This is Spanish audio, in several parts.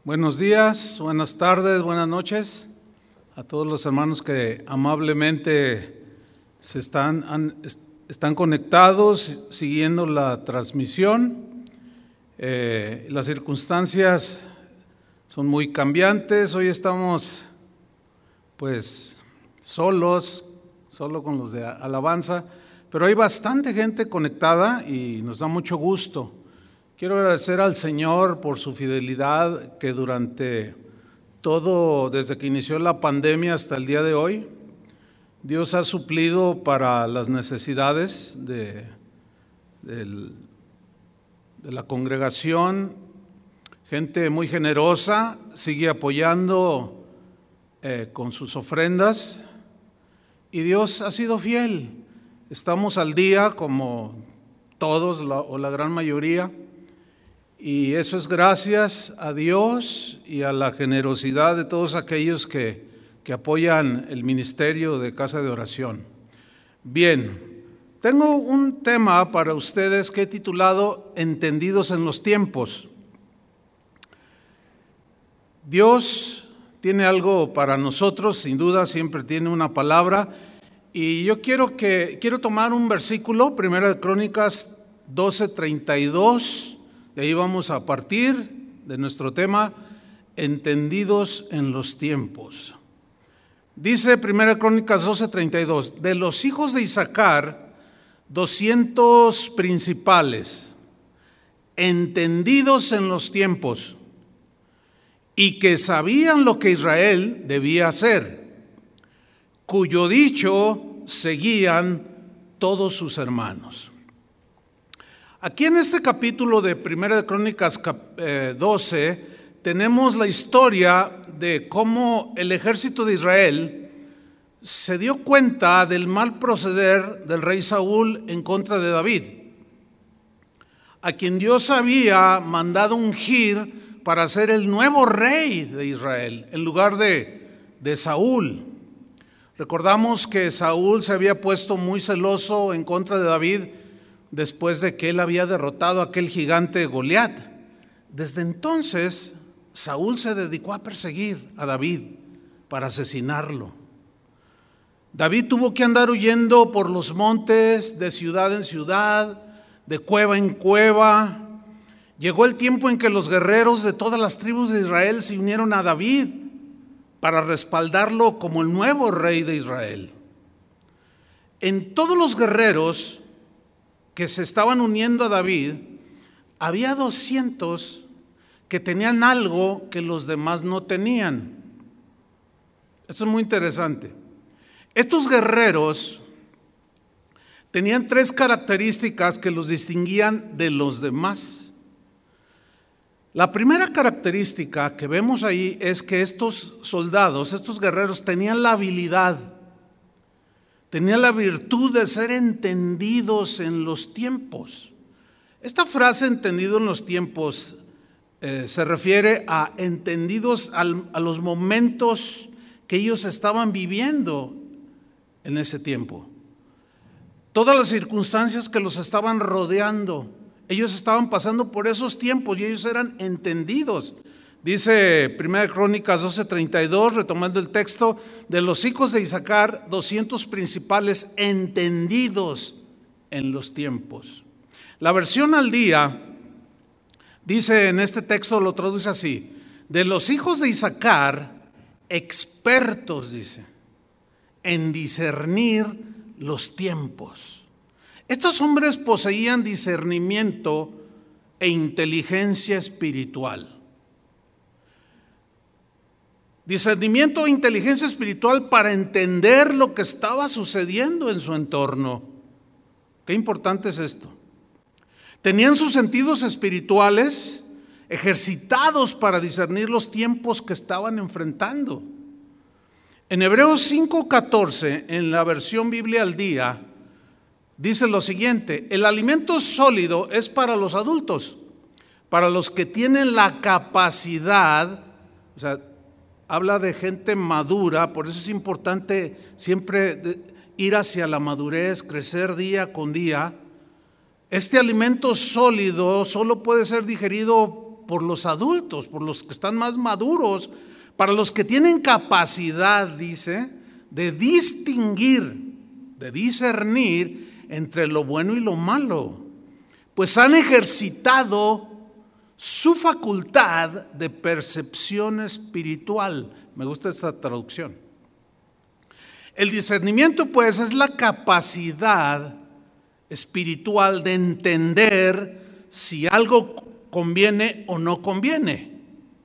Buenos días, buenas tardes, buenas noches a todos los hermanos que amablemente están conectados, siguiendo la transmisión. Las circunstancias son muy cambiantes. Hoy estamos solo con los de alabanza, pero hay bastante gente conectada y nos da mucho gusto. Quiero agradecer al Señor por su fidelidad que durante todo, desde que inició la pandemia hasta el día de hoy, Dios ha suplido para las necesidades de la congregación. Gente muy generosa sigue apoyando con sus ofrendas y Dios ha sido fiel. Estamos al día como todos o la gran mayoría. Y eso es gracias a Dios y a la generosidad de todos aquellos que apoyan el ministerio de Casa de Oración. Bien, tengo un tema para ustedes que he titulado Entendidos en los tiempos. Dios tiene algo para nosotros, sin duda siempre tiene una palabra. Y yo quiero tomar un versículo, 1 Crónicas 12:32. De ahí vamos a partir de nuestro tema, entendidos en los tiempos. Dice 1 Crónicas 12:32, de los hijos de Isaacar, 200 principales, entendidos en los tiempos, y que sabían lo que Israel debía hacer, cuyo dicho seguían todos sus hermanos. Aquí en este capítulo de 1 Crónicas 12 tenemos la historia de cómo el ejército de Israel se dio cuenta del mal proceder del rey Saúl en contra de David, a quien Dios había mandado ungir para ser el nuevo rey de Israel en lugar de Saúl. Recordamos que Saúl se había puesto muy celoso en contra de David después de que él había derrotado a aquel gigante Goliat. Desde entonces, Saúl se dedicó a perseguir a David para asesinarlo. David tuvo que andar huyendo por los montes, de ciudad en ciudad, de cueva en cueva. Llegó el tiempo en que los guerreros de todas las tribus de Israel se unieron a David para respaldarlo como el nuevo rey de Israel. En todos los guerreros que se estaban uniendo a David, había 200 que tenían algo que los demás no tenían. Eso es muy interesante. Estos guerreros tenían 3 características que los distinguían de los demás. La primera característica que vemos ahí es que estos soldados, estos guerreros, tenían la habilidad, tenían la virtud de ser entendidos en los tiempos. Esta frase, entendido en los tiempos, se refiere a entendidos a los momentos que ellos estaban viviendo en ese tiempo. Todas las circunstancias que los estaban rodeando, ellos estaban pasando por esos tiempos y ellos eran entendidos. Dice 1 Crónicas 12:32, retomando el texto, de los hijos de Isaacar, 200 principales entendidos en los tiempos. La versión al día dice en este texto, lo traduce así, de los hijos de Isaacar, expertos, dice, en discernir los tiempos. Estos hombres poseían discernimiento e inteligencia espiritual. Discernimiento e inteligencia espiritual para entender lo que estaba sucediendo en su entorno. Qué importante es esto. Tenían sus sentidos espirituales ejercitados para discernir los tiempos que estaban enfrentando. En Hebreos 5:14, en la versión Biblia al día, dice lo siguiente: el alimento sólido es para los adultos, para los que tienen la capacidad, o sea, habla de gente madura, por eso es importante siempre ir hacia la madurez, crecer día con día. Este alimento sólido solo puede ser digerido por los adultos, por los que están más maduros, para los que tienen capacidad, dice, de distinguir, de discernir entre lo bueno y lo malo, pues han ejercitado su facultad de percepción espiritual. Me gusta esta traducción. El discernimiento, pues, es la capacidad espiritual de entender si algo conviene o no conviene.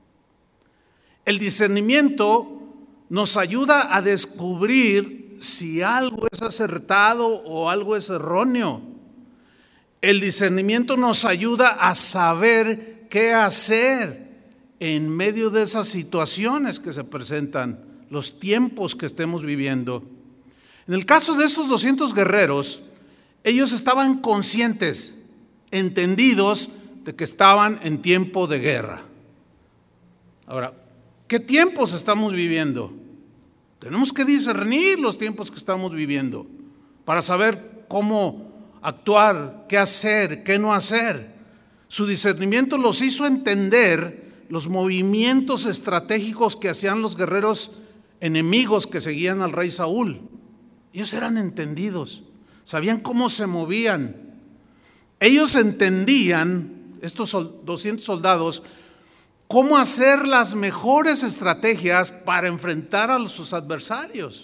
El discernimiento nos ayuda a descubrir si algo es acertado o algo es erróneo. El discernimiento nos ayuda a saber qué hacer en medio de esas situaciones que se presentan, los tiempos que estemos viviendo. En el caso de esos 200 guerreros, ellos estaban conscientes, entendidos de que estaban en tiempo de guerra. Ahora, ¿qué tiempos estamos viviendo? Tenemos que discernir los tiempos que estamos viviendo para saber cómo actuar, qué hacer, qué no hacer. Su discernimiento los hizo entender los movimientos estratégicos que hacían los guerreros enemigos que seguían al rey Saúl. Ellos eran entendidos, sabían cómo se movían. Ellos entendían, estos 200 soldados, cómo hacer las mejores estrategias para enfrentar a sus adversarios.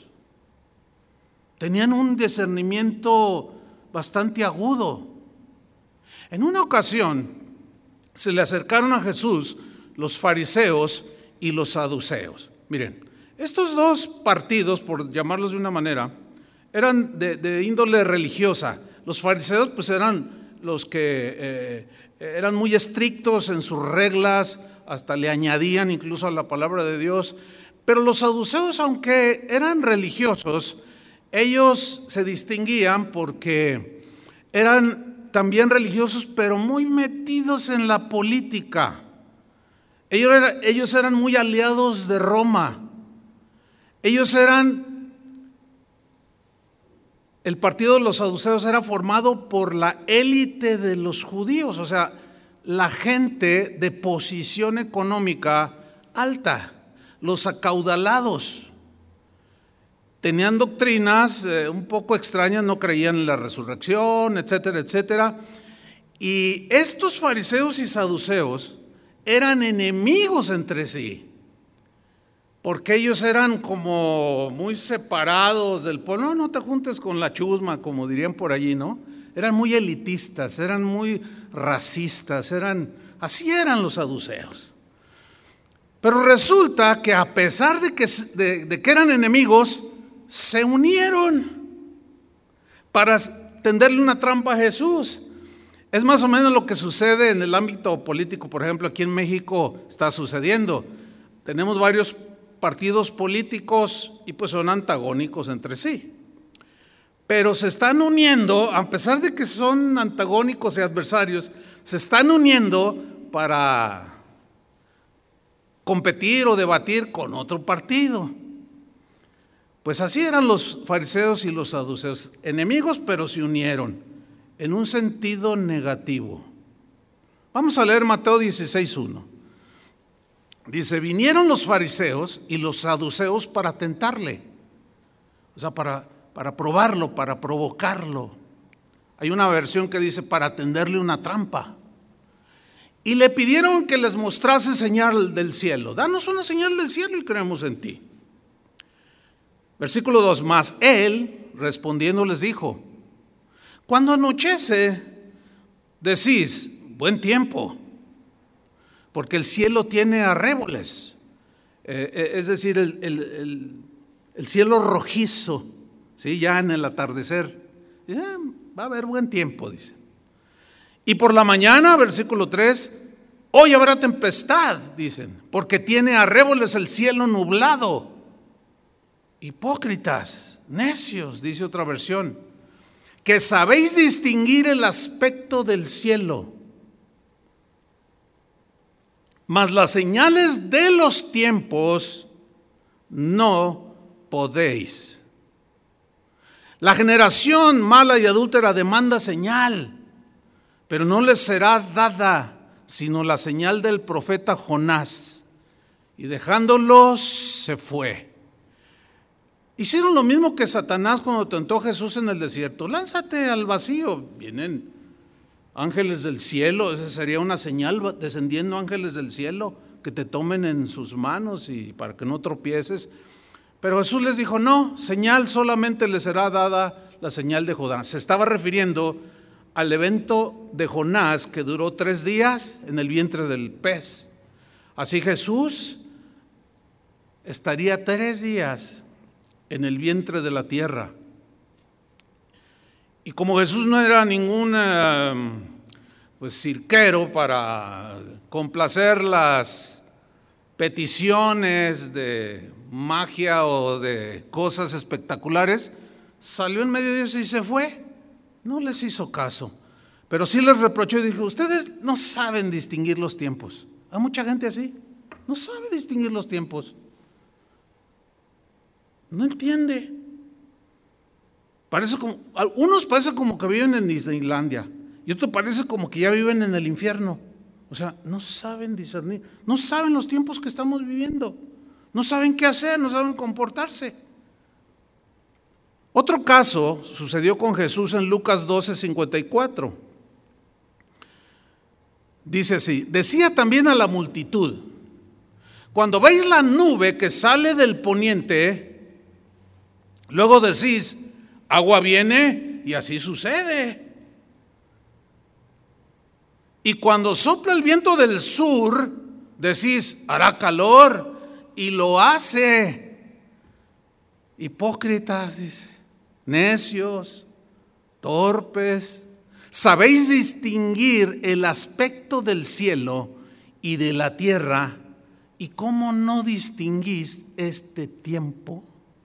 Tenían un discernimiento bastante agudo. En una ocasión se le acercaron a Jesús los fariseos y los saduceos. Miren, estos dos partidos, por llamarlos de una manera, eran de índole religiosa. Los fariseos pues eran los que eran muy estrictos en sus reglas, hasta le añadían incluso a la palabra de Dios. Pero los saduceos, aunque eran religiosos, ellos se distinguían porque eran también religiosos, pero muy metidos en la política. Ellos eran muy aliados de Roma. El partido de los saduceos era formado por la élite de los judíos, o sea, la gente de posición económica alta, los acaudalados. Tenían doctrinas un poco extrañas, no creían en la resurrección, etcétera, etcétera. Y estos fariseos y saduceos eran enemigos entre sí, porque ellos eran como muy separados del pueblo. No te juntes con la chusma, como dirían por allí, ¿no? Eran muy elitistas, eran muy racistas, así eran los saduceos. Pero resulta que a pesar de que eran enemigos, se unieron para tenderle una trampa a Jesús. Es más o menos lo que sucede en el ámbito político. Por ejemplo, aquí en México está sucediendo. Tenemos varios partidos políticos y pues son antagónicos entre sí. Pero se están uniendo, a pesar de que son antagónicos y adversarios, se están uniendo para competir o debatir con otro partido. Pues así eran los fariseos y los saduceos, enemigos, pero se unieron en un sentido negativo. Vamos a leer Mateo 16:1. Dice: vinieron los fariseos y los saduceos para tentarle, o sea, para probarlo, para provocarlo. Hay una versión que dice para tenderle una trampa. Y le pidieron que les mostrase señal del cielo. Danos una señal del cielo y creemos en ti. Versículo 2, mas él respondiendo les dijo: cuando anochece, decís buen tiempo, porque el cielo tiene arréboles, es decir, el cielo rojizo, ¿sí? Ya en el atardecer, va a haber buen tiempo, dice. Y por la mañana, versículo 3, hoy habrá tempestad, dicen, porque tiene arréboles el cielo nublado. Hipócritas, necios, dice otra versión, que sabéis distinguir el aspecto del cielo, mas las señales de los tiempos no podéis. La generación mala y adúltera demanda señal, pero no les será dada, sino la señal del profeta Jonás. Y dejándolos, se fue. Hicieron lo mismo que Satanás cuando tentó a Jesús en el desierto. Lánzate al vacío. Vienen ángeles del cielo, esa sería una señal, descendiendo ángeles del cielo, que te tomen en sus manos y para que no tropieces. Pero Jesús les dijo, no, señal solamente les será dada la señal de Jonás. Se estaba refiriendo al evento de Jonás que duró 3 días en el vientre del pez. Así Jesús estaría 3 días en el vientre de la tierra. Y como Jesús no era ningún cirquero para complacer las peticiones de magia o de cosas espectaculares, salió en medio de ellos y se fue. No les hizo caso, pero sí les reprochó y dijo, ustedes no saben distinguir los tiempos. Hay mucha gente así, no sabe distinguir los tiempos. No entiende. Algunos parece como que viven en Disneylandia y otros parece como que ya viven en el infierno. O sea, no saben discernir, no saben los tiempos que estamos viviendo, no saben qué hacer, no saben comportarse. Otro caso sucedió con Jesús en Lucas 12:54. Dice así, decía también a la multitud, cuando veis la nube que sale del poniente, luego decís, agua viene, y así sucede. Y cuando sopla el viento del sur, decís, hará calor, y lo hace. Hipócritas, dice, necios, torpes, sabéis distinguir el aspecto del cielo y de la tierra, ¿y cómo no distinguís este tiempo?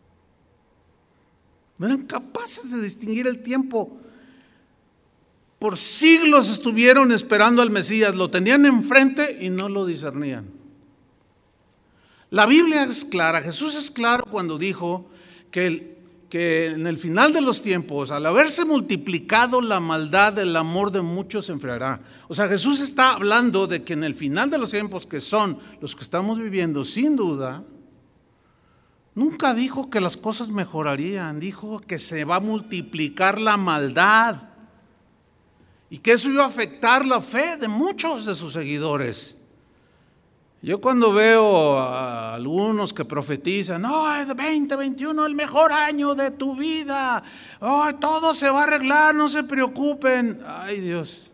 No eran capaces de distinguir el tiempo. Por siglos estuvieron esperando al Mesías, lo tenían enfrente y no lo discernían. La Biblia es clara, Jesús es claro cuando dijo que en el final de los tiempos, al haberse multiplicado la maldad, el amor de muchos se enfriará. O sea, Jesús está hablando de que en el final de los tiempos, que son los que estamos viviendo, sin duda, nunca dijo que las cosas mejorarían, dijo que se va a multiplicar la maldad y que eso iba a afectar la fe de muchos de sus seguidores. Yo cuando veo a algunos que profetizan, de 2021 el mejor año de tu vida, todo se va a arreglar, no se preocupen. Ay Dios,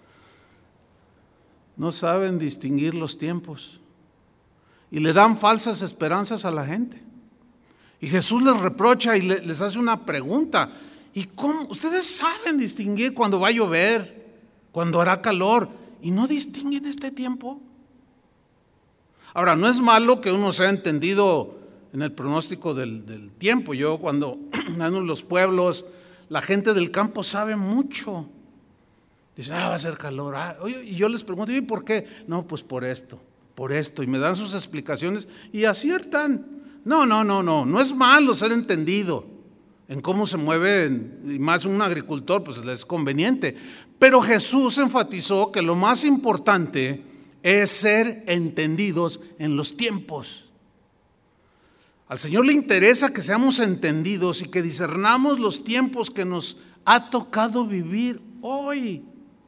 no saben distinguir los tiempos y le dan falsas esperanzas a la gente. Y Jesús les reprocha y les hace una pregunta. ¿Y cómo? Ustedes saben distinguir cuando va a llover, cuando hará calor, y no distinguen este tiempo. Ahora, no es malo que uno sea entendido en el pronóstico del tiempo. Yo cuando ando en los pueblos, la gente del campo sabe mucho. Dice, va a ser calor. Y yo les pregunto, ¿y por qué? No, pues por esto. Y me dan sus explicaciones y aciertan. No es malo ser entendido en cómo se mueve, y más un agricultor, pues les es conveniente. Pero Jesús enfatizó que lo más importante es ser entendidos en los tiempos. Al Señor le interesa que seamos entendidos y que discernamos los tiempos que nos ha tocado vivir hoy.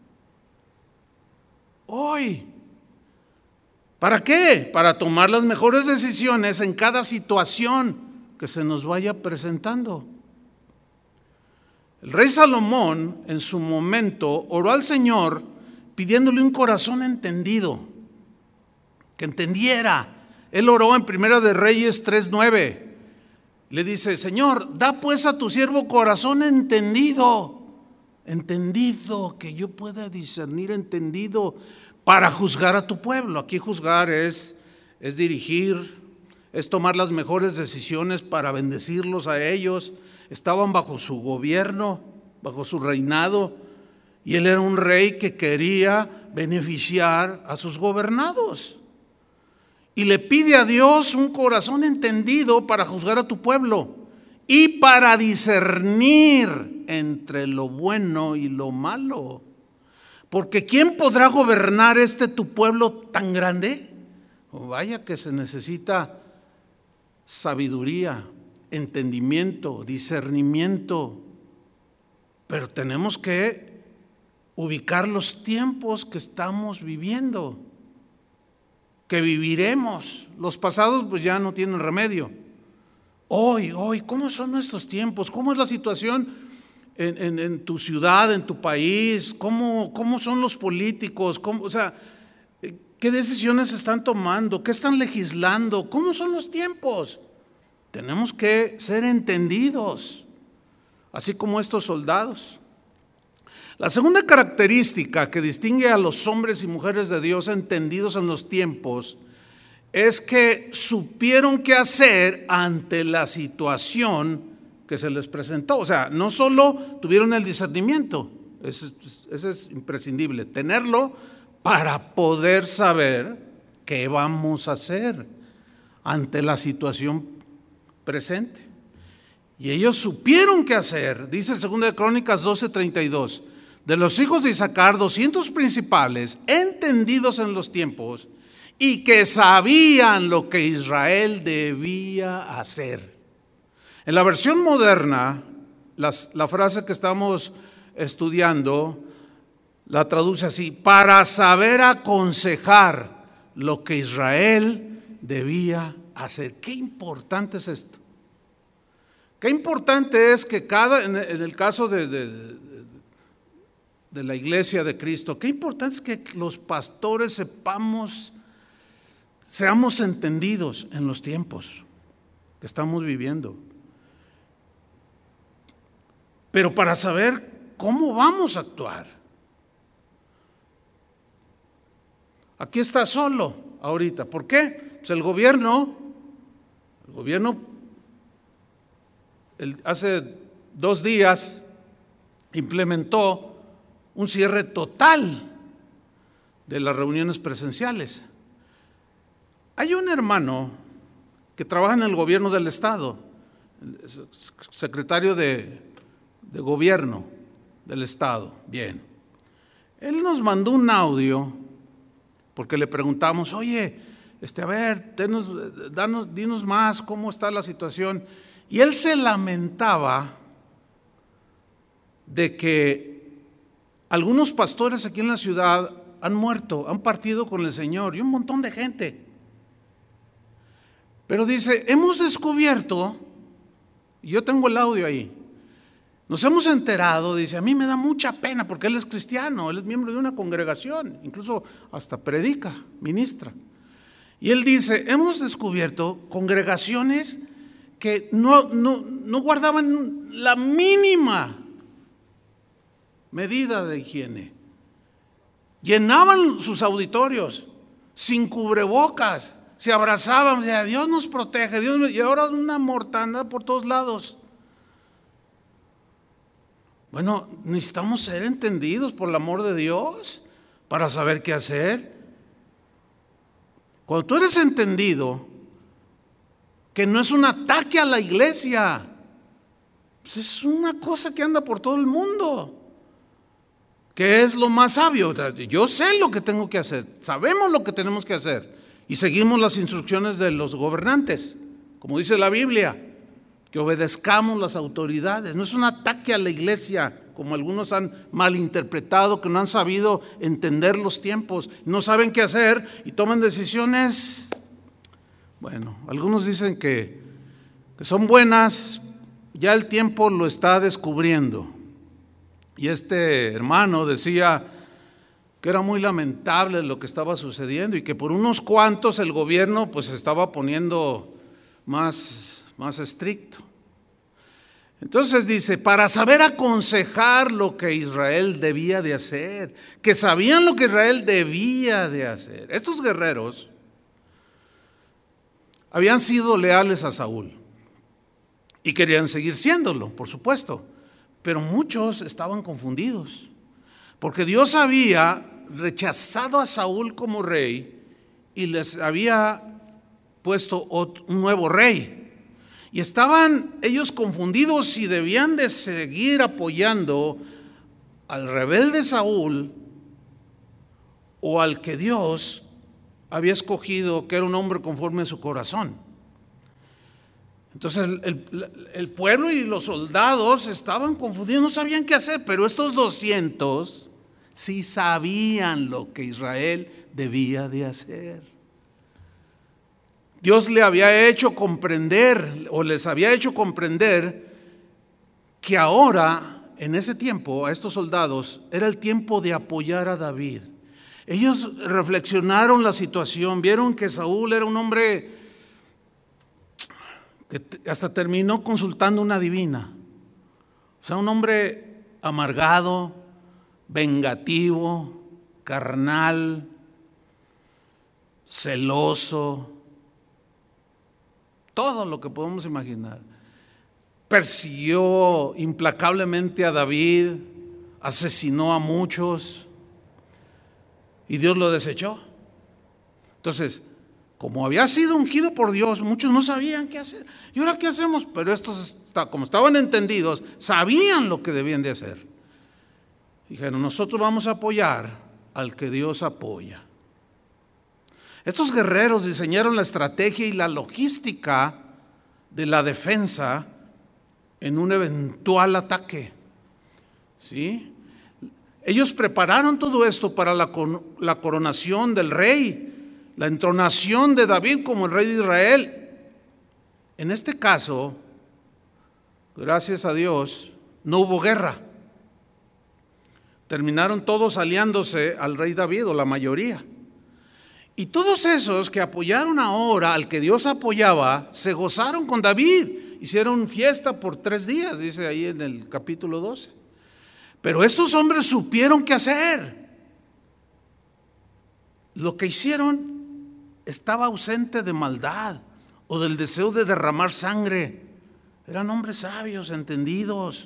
¿Para qué? Para tomar las mejores decisiones en cada situación que se nos vaya presentando. El rey Salomón en su momento oró al Señor pidiéndole un corazón entendido, que entendiera. Él oró en Primera de Reyes 3:9. Le dice, Señor, da pues a tu siervo corazón entendido, que yo pueda discernir, entendido, para juzgar a tu pueblo. Aquí juzgar es dirigir, es tomar las mejores decisiones para bendecirlos a ellos. Estaban bajo su gobierno, bajo su reinado, y él era un rey que quería beneficiar a sus gobernados. Y le pide a Dios un corazón entendido para juzgar a tu pueblo y para discernir entre lo bueno y lo malo. Porque ¿quién podrá gobernar tu pueblo tan grande? Vaya que se necesita sabiduría, entendimiento, discernimiento. Pero tenemos que ubicar los tiempos que estamos viviendo, que viviremos. Los pasados pues ya no tienen remedio. Hoy, ¿cómo son nuestros tiempos? ¿Cómo es la situación en tu ciudad, en tu país? ¿Cómo son los políticos? ¿Qué decisiones están tomando? ¿Qué están legislando? ¿Cómo son los tiempos? Tenemos que ser entendidos, así como estos soldados. La segunda característica que distingue a los hombres y mujeres de Dios entendidos en los tiempos es que supieron qué hacer ante la situación que se les presentó. O sea, no solo tuvieron el discernimiento, eso es imprescindible, tenerlo para poder saber qué vamos a hacer ante la situación presente. Y ellos supieron qué hacer. Dice 2 de Crónicas 12:32, de los hijos de Isaacar, 200 principales, entendidos en los tiempos, y que sabían lo que Israel debía hacer. En la versión moderna, la frase que estamos estudiando la traduce así: para saber aconsejar lo que Israel debía hacer. Qué importante es esto. Qué importante es que en el caso de la iglesia de Cristo, qué importante es que los pastores seamos entendidos en los tiempos que estamos viviendo. Pero para saber cómo vamos a actuar. Aquí está solo ahorita. ¿Por qué? Pues el gobierno hace 2 días implementó un cierre total de las reuniones presenciales. Hay un hermano que trabaja en el gobierno del estado, secretario de gobierno del estado. Bien, él nos mandó un audio porque le preguntamos: oye, a ver, dinos más cómo está la situación. Y él se lamentaba de que algunos pastores aquí en la ciudad han muerto, han partido con el Señor, y un montón de gente. Pero dice, hemos descubierto, y yo tengo el audio ahí, nos hemos enterado, dice, a mí me da mucha pena porque él es cristiano, él es miembro de una congregación, incluso hasta predica, ministra. Y él dice, hemos descubierto congregaciones que no guardaban la mínima medida de higiene. Llenaban sus auditorios sin cubrebocas, se abrazaban, decían, Dios nos protege, y ahora una mortandad por todos lados. Bueno, necesitamos ser entendidos por el amor de Dios para saber qué hacer. Cuando tú eres entendido, que no es un ataque a la iglesia, pues es una cosa que anda por todo el mundo. ¿Qué es lo más sabio? Yo sé lo que tengo que hacer, sabemos lo que tenemos que hacer y seguimos las instrucciones de los gobernantes, como dice la Biblia, que obedezcamos las autoridades. No es un ataque a la iglesia, como algunos han malinterpretado, que no han sabido entender los tiempos, no saben qué hacer y toman decisiones. Bueno, algunos dicen que son buenas, ya el tiempo lo está descubriendo. Y este hermano decía que era muy lamentable lo que estaba sucediendo y que por unos cuantos el gobierno pues se estaba poniendo más estricto. Entonces dice, para saber aconsejar lo que Israel debía de hacer, que sabían lo que Israel debía de hacer. Estos guerreros habían sido leales a Saúl y querían seguir siéndolo, por supuesto, pero muchos estaban confundidos, porque Dios había rechazado a Saúl como rey y les había puesto un nuevo rey. Y estaban ellos confundidos si debían de seguir apoyando al rebelde Saúl o al que Dios había escogido, que era un hombre conforme a su corazón. Entonces el pueblo y los soldados estaban confundidos, no sabían qué hacer, pero estos 200 sí sabían lo que Israel debía de hacer. Dios le había hecho comprender, o les había hecho comprender, que ahora, en ese tiempo, a estos soldados, era el tiempo de apoyar a David. Ellos reflexionaron la situación, vieron que Saúl era un hombre que hasta terminó consultando una divina. O sea, un hombre amargado, vengativo, carnal, celoso, todo lo que podemos imaginar. Persiguió implacablemente a David, asesinó a muchos y Dios lo desechó. Entonces, como había sido ungido por Dios, muchos no sabían qué hacer. ¿Y ahora qué hacemos? Pero estos, como estaban entendidos, sabían lo que debían de hacer. Dijeron, nosotros vamos a apoyar al que Dios apoya. Estos guerreros diseñaron la estrategia y la logística de la defensa en un eventual ataque. ¿Sí? Ellos prepararon todo esto para la coronación del rey, la entronación de David como el rey de Israel. En este caso, gracias a Dios, no hubo guerra. Terminaron todos aliándose al rey David, o la mayoría. Y todos esos que apoyaron ahora al que Dios apoyaba, se gozaron con David. Hicieron fiesta por 3 días, dice ahí en el capítulo 12. Pero estos hombres supieron qué hacer. Lo que hicieron estaba ausente de maldad o del deseo de derramar sangre. Eran hombres sabios, entendidos.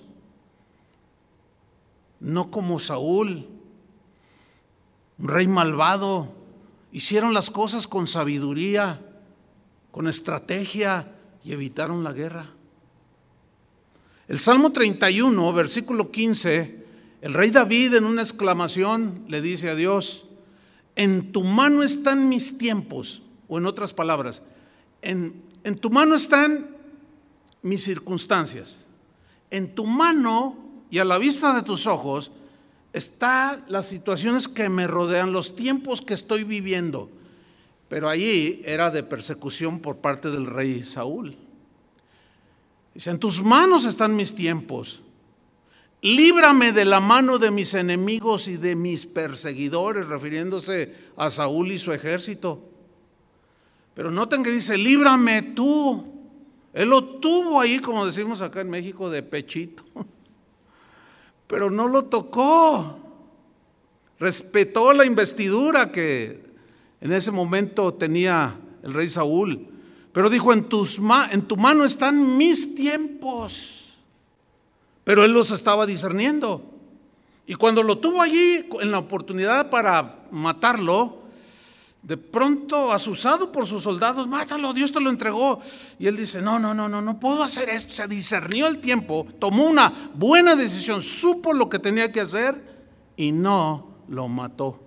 No como Saúl, un rey malvado. Hicieron las cosas con sabiduría, con estrategia y evitaron la guerra. El Salmo 31, versículo 15, el rey David en una exclamación le dice a Dios, en tu mano están mis tiempos, o en otras palabras, en tu mano están mis circunstancias, en tu mano y a la vista de tus ojos están las situaciones que me rodean, los tiempos que estoy viviendo. Pero allí era de persecución por parte del rey Saúl. Dice, en tus manos están mis tiempos. Líbrame de la mano de mis enemigos y de mis perseguidores, refiriéndose a Saúl y su ejército. Pero noten que dice, líbrame tú. Él lo tuvo ahí, como decimos acá en México, de pechito. Pero no lo tocó. Respetó la investidura que en ese momento tenía el rey Saúl. Pero dijo, en tu mano están mis tiempos. Pero él los estaba discerniendo. Y cuando lo tuvo allí en la oportunidad para matarlo, de pronto, asusado por sus soldados, mátalo, Dios te lo entregó. Y él dice, no puedo hacer esto. Se discernió el tiempo, tomó una buena decisión, supo lo que tenía que hacer y no lo mató.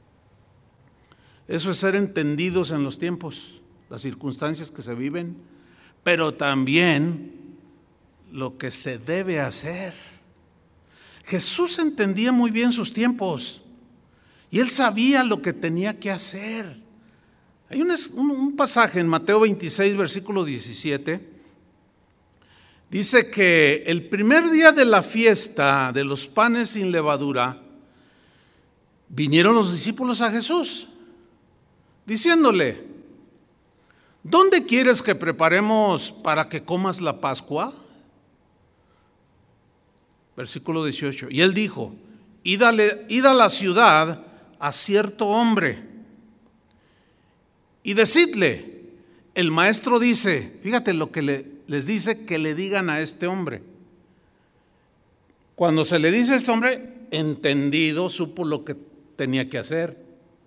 Eso es ser entendidos en los tiempos, las circunstancias que se viven, pero también lo que se debe hacer. Jesús entendía muy bien sus tiempos. Y él sabía lo que tenía que hacer. Hay un pasaje en Mateo 26, versículo 17. Dice que el primer día de la fiesta de los panes sin levadura, vinieron los discípulos a Jesús, diciéndole, ¿dónde quieres que preparemos para que comas la Pascua? Versículo 18. Y él dijo, id a la ciudad a cierto hombre y decidle, el maestro dice, fíjate lo que les dice que le digan a este hombre. Cuando se le dice a este hombre, entendido, supo lo que tenía que hacer.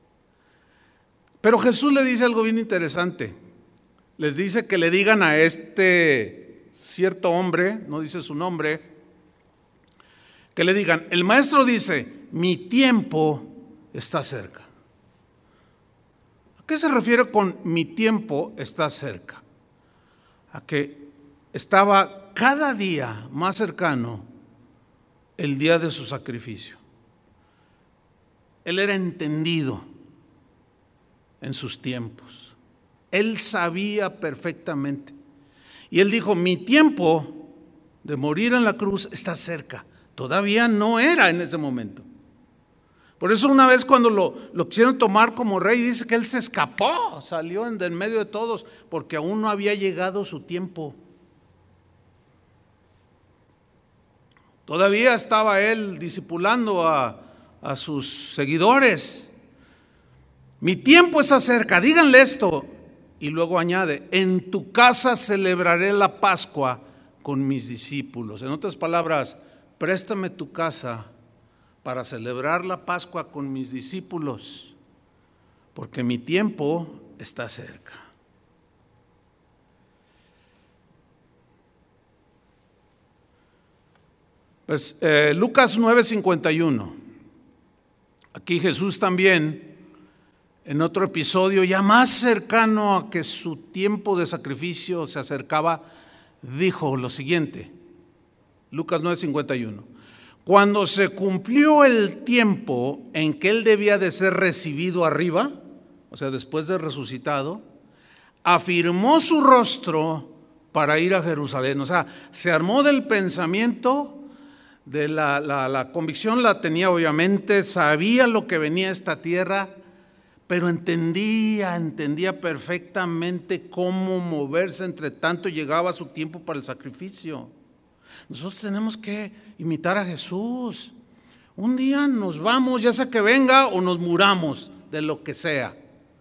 Pero Jesús le dice algo bien interesante. Les dice que le digan a este cierto hombre, no dice su nombre, que le digan, el maestro dice, mi tiempo está cerca. qué se refiere con mi tiempo está cerca? A que estaba cada día más cercano el día de su sacrificio. Él era entendido en sus tiempos. Él sabía perfectamente. Y él dijo, mi tiempo de morir en la cruz está cerca. Todavía no era en ese momento. Por eso una vez cuando lo quisieron tomar como rey, dice que él se escapó, salió en medio de todos, porque aún no había llegado su tiempo. Todavía estaba él discipulando a sus seguidores. Mi tiempo está cerca, díganle esto. Y luego añade, en tu casa celebraré la Pascua con mis discípulos. En otras palabras, préstame tu casa para celebrar la Pascua con mis discípulos, porque mi tiempo está cerca. Lucas 9:51. Aquí Jesús también, en otro episodio ya más cercano a que su tiempo de sacrificio se acercaba, dijo lo siguiente. Lucas 9:51. Cuando se cumplió el tiempo en que él debía de ser recibido arriba, o sea, después de resucitado, afirmó su rostro para ir a Jerusalén. O sea, se armó del pensamiento, de la convicción la tenía obviamente, sabía lo que venía a esta tierra, pero entendía perfectamente cómo moverse, entre tanto llegaba su tiempo para el sacrificio. Nosotros tenemos que imitar a Jesús. Un día nos vamos, ya sea que venga o nos muramos, de lo que sea.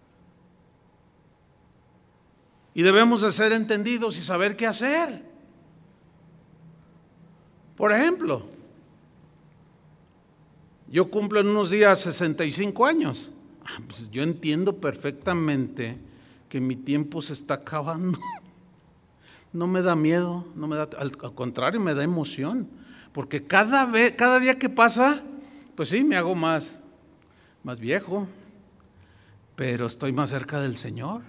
Y debemos de ser entendidos y saber qué hacer. Por ejemplo, yo cumplo en unos días 65 años. Pues yo entiendo perfectamente que mi tiempo se está acabando. No me da miedo, al contrario, me da emoción, porque cada día que pasa, pues sí, me hago más viejo, pero estoy más cerca del Señor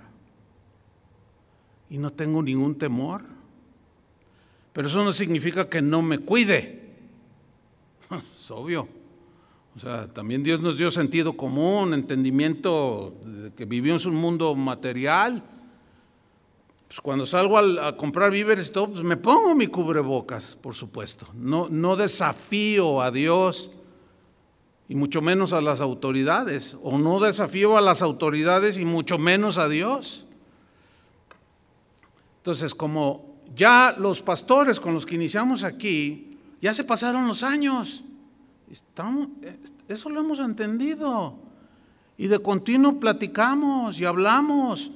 y no tengo ningún temor. Pero eso no significa que no me cuide, es obvio. O sea, también Dios nos dio sentido común, entendimiento de que vivimos un mundo material. Pues cuando salgo a comprar víveres y todo, pues me pongo mi cubrebocas, por supuesto. No desafío a Dios y mucho menos a las autoridades, o no desafío a las autoridades y mucho menos a Dios. Entonces, como ya los pastores con los que iniciamos aquí, ya se pasaron los años, eso lo hemos entendido, y de continuo platicamos y hablamos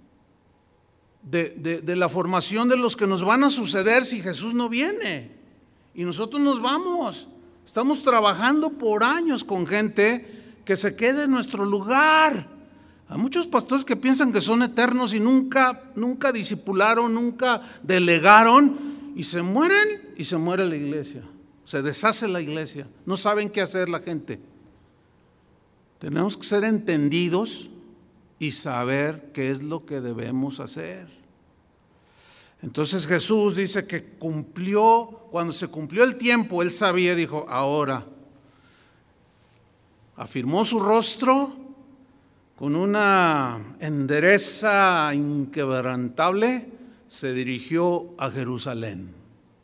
de la formación de los que nos van a suceder si Jesús no viene y nosotros nos vamos. Estamos trabajando por años con gente que se quede en nuestro lugar. Hay muchos pastores que piensan que son eternos y nunca discipularon, nunca delegaron, y se mueren y se muere la iglesia, se deshace la iglesia, no saben qué hacer la gente. Tenemos que ser entendidos y saber qué es lo que debemos hacer. Entonces Jesús dice que cuando se cumplió el tiempo, él sabía, dijo, ahora. Afirmó su rostro con una entereza inquebrantable, se dirigió a Jerusalén.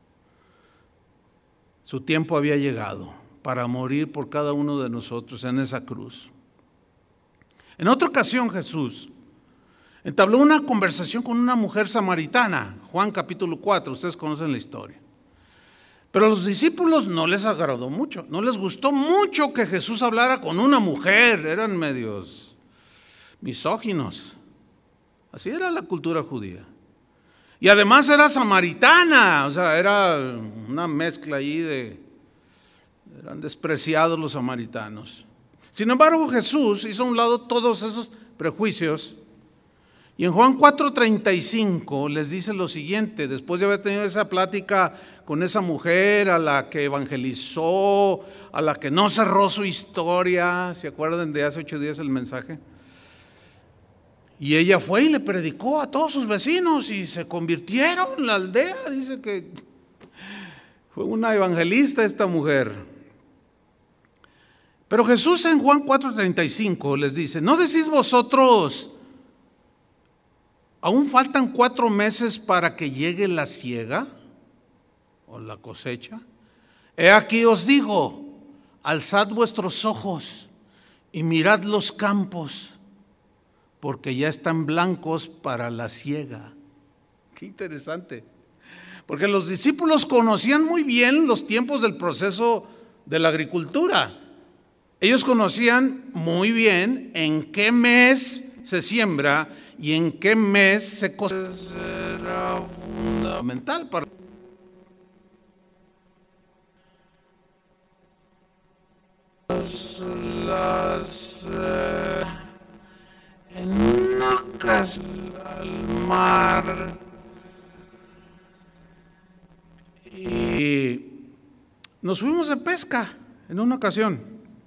Su tiempo había llegado para morir por cada uno de nosotros en esa cruz. En otra ocasión Jesús entabló una conversación con una mujer samaritana, Juan capítulo 4, ustedes conocen la historia. Pero a los discípulos no les agradó mucho, no les gustó mucho que Jesús hablara con una mujer, eran medios misóginos. Así era la cultura judía. Y además era samaritana, o sea, era una mezcla ahí eran despreciados los samaritanos. Sin embargo, Jesús hizo a un lado todos esos prejuicios y en Juan 4:35 les dice lo siguiente, después de haber tenido esa plática con esa mujer a la que evangelizó, a la que no cerró su historia. ¿Se acuerdan de hace 8 días el mensaje? Y ella fue y le predicó a todos sus vecinos y se convirtieron en la aldea. Dice que fue una evangelista esta mujer. Pero Jesús en Juan 4:35 les dice: ¿no decís vosotros, aún faltan 4 meses para que llegue la siega o la cosecha? He aquí os digo, alzad vuestros ojos y mirad los campos, porque ya están blancos para la siega. Qué interesante. Porque los discípulos conocían muy bien los tiempos del proceso de la agricultura. Ellos conocían muy bien en qué mes se siembra y en qué mes se cosecha. Era fundamental para en una casa al mar, y nos fuimos de pesca en una ocasión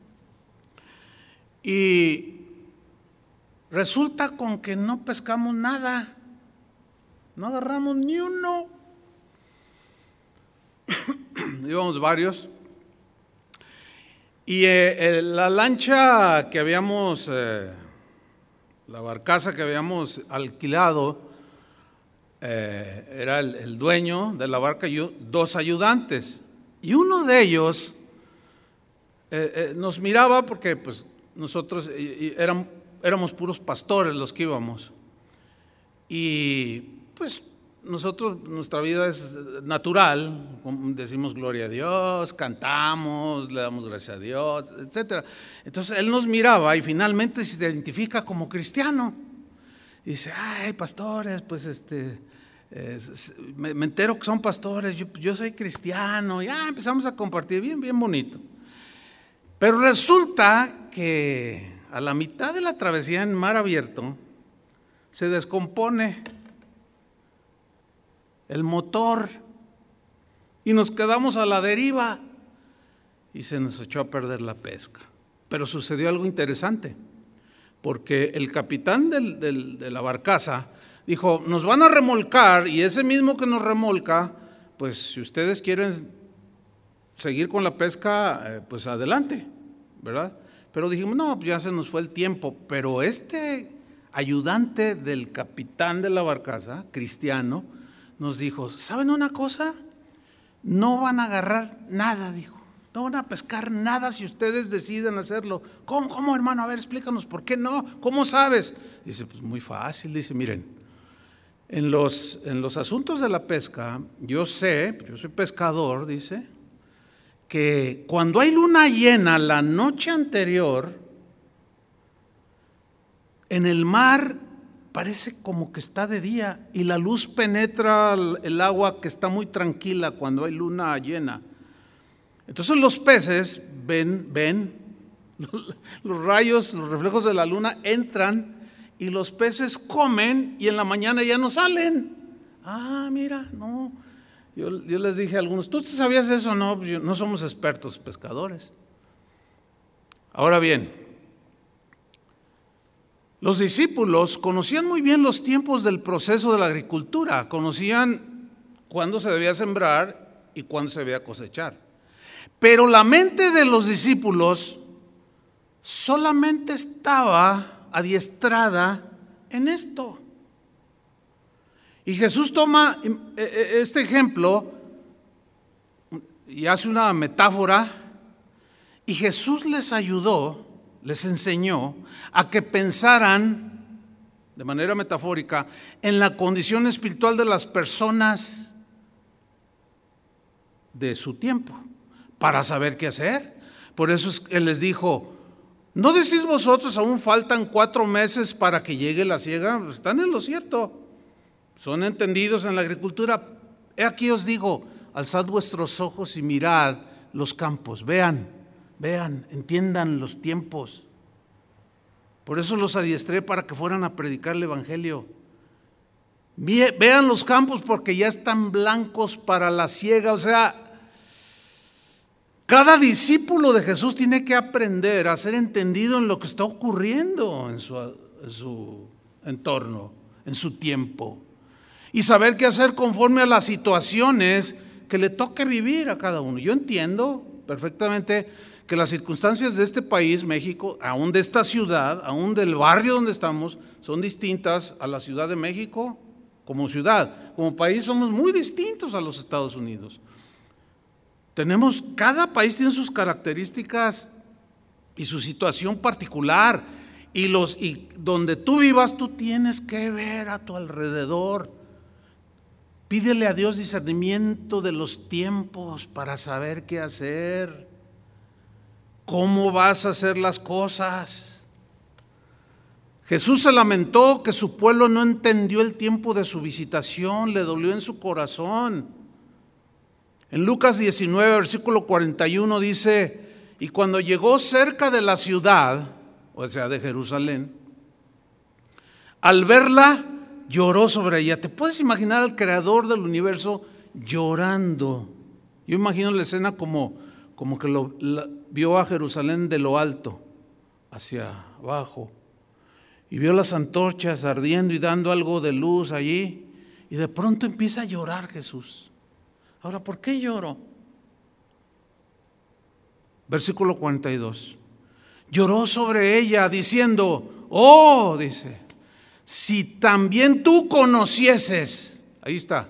y resulta con que no pescamos nada, no agarramos ni uno. Íbamos varios. Y la lancha que habíamos, la barcaza que habíamos alquilado, era el dueño de la barca y 2 ayudantes. Y uno de ellos nos miraba porque pues nosotros éramos puros pastores los que íbamos. Y pues nosotros, nuestra vida es natural, decimos gloria a Dios, cantamos, le damos gracias a Dios, etc. Entonces él nos miraba y finalmente se identifica como cristiano. Y dice: ay, pastores, pues me entero que son pastores, yo soy cristiano. Y empezamos a compartir bien bonito. Pero resulta que a la mitad de la travesía en mar abierto se descompone el motor y nos quedamos a la deriva y se nos echó a perder la pesca. Pero sucedió algo interesante, porque el capitán de la barcaza dijo: nos van a remolcar, y ese mismo que nos remolca, pues si ustedes quieren seguir con la pesca, pues adelante, ¿verdad? Pero dijimos: no, pues ya se nos fue el tiempo. Pero este ayudante del capitán de la barcaza, cristiano, nos dijo: ¿saben una cosa? No van a agarrar nada, dijo. No van a pescar nada si ustedes deciden hacerlo. ¿Cómo, hermano? A ver, explícanos, ¿por qué no? ¿Cómo sabes? Dice: pues muy fácil. Dice: miren, en los asuntos de la pesca, yo soy pescador, dice, que cuando hay luna llena la noche anterior, en el mar parece como que está de día y la luz penetra el agua, que está muy tranquila cuando hay luna llena. Entonces los peces ven los rayos, los reflejos de la luna entran y los peces comen y en la mañana ya no salen. Mira, no. Yo les dije a algunos: ¿tú sabías eso? No, no somos expertos pescadores. Ahora bien, los discípulos conocían muy bien los tiempos del proceso de la agricultura, conocían cuándo se debía sembrar y cuándo se debía cosechar. Pero la mente de los discípulos solamente estaba adiestrada en esto. Y Jesús toma este ejemplo y hace una metáfora, y Jesús les ayudó, les enseñó a que pensaran de manera metafórica en la condición espiritual de las personas de su tiempo, para saber qué hacer. Por eso es que Él les dijo: ¿no decís vosotros, aún faltan 4 meses para que llegue la siega? Pues están en lo cierto, son entendidos en la agricultura. He aquí os digo, alzad vuestros ojos y mirad los campos, vean, entiendan los tiempos. Por eso los adiestré para que fueran a predicar el evangelio. Vean los campos, porque ya están blancos para la siega. O sea, cada discípulo de Jesús tiene que aprender a ser entendido en lo que está ocurriendo en su entorno, en su tiempo. Y saber qué hacer conforme a las situaciones que le toque vivir a cada uno. Yo entiendo perfectamente que las circunstancias de este país, México, aún de esta ciudad, aún del barrio donde estamos, son distintas a la Ciudad de México como ciudad. Como país somos muy distintos a los Estados Unidos. Cada país tiene sus características y su situación particular. Y donde tú vivas, tú tienes que ver a tu alrededor. Pídele a Dios discernimiento de los tiempos para saber qué hacer. ¿Cómo vas a hacer las cosas? Jesús se lamentó que su pueblo no entendió el tiempo de su visitación, le dolió en su corazón. En Lucas 19, versículo 41 dice: y cuando llegó cerca de la ciudad, o sea, de Jerusalén, al verla, lloró sobre ella. ¿Te puedes imaginar al creador del universo llorando? Yo imagino la escena como que vio a Jerusalén de lo alto hacia abajo y vio las antorchas ardiendo y dando algo de luz allí, y de pronto empieza a llorar Jesús. Ahora, ¿por qué lloró? Versículo 42. Lloró sobre ella diciendo: oh, dice, si también tú conocieses, ahí está,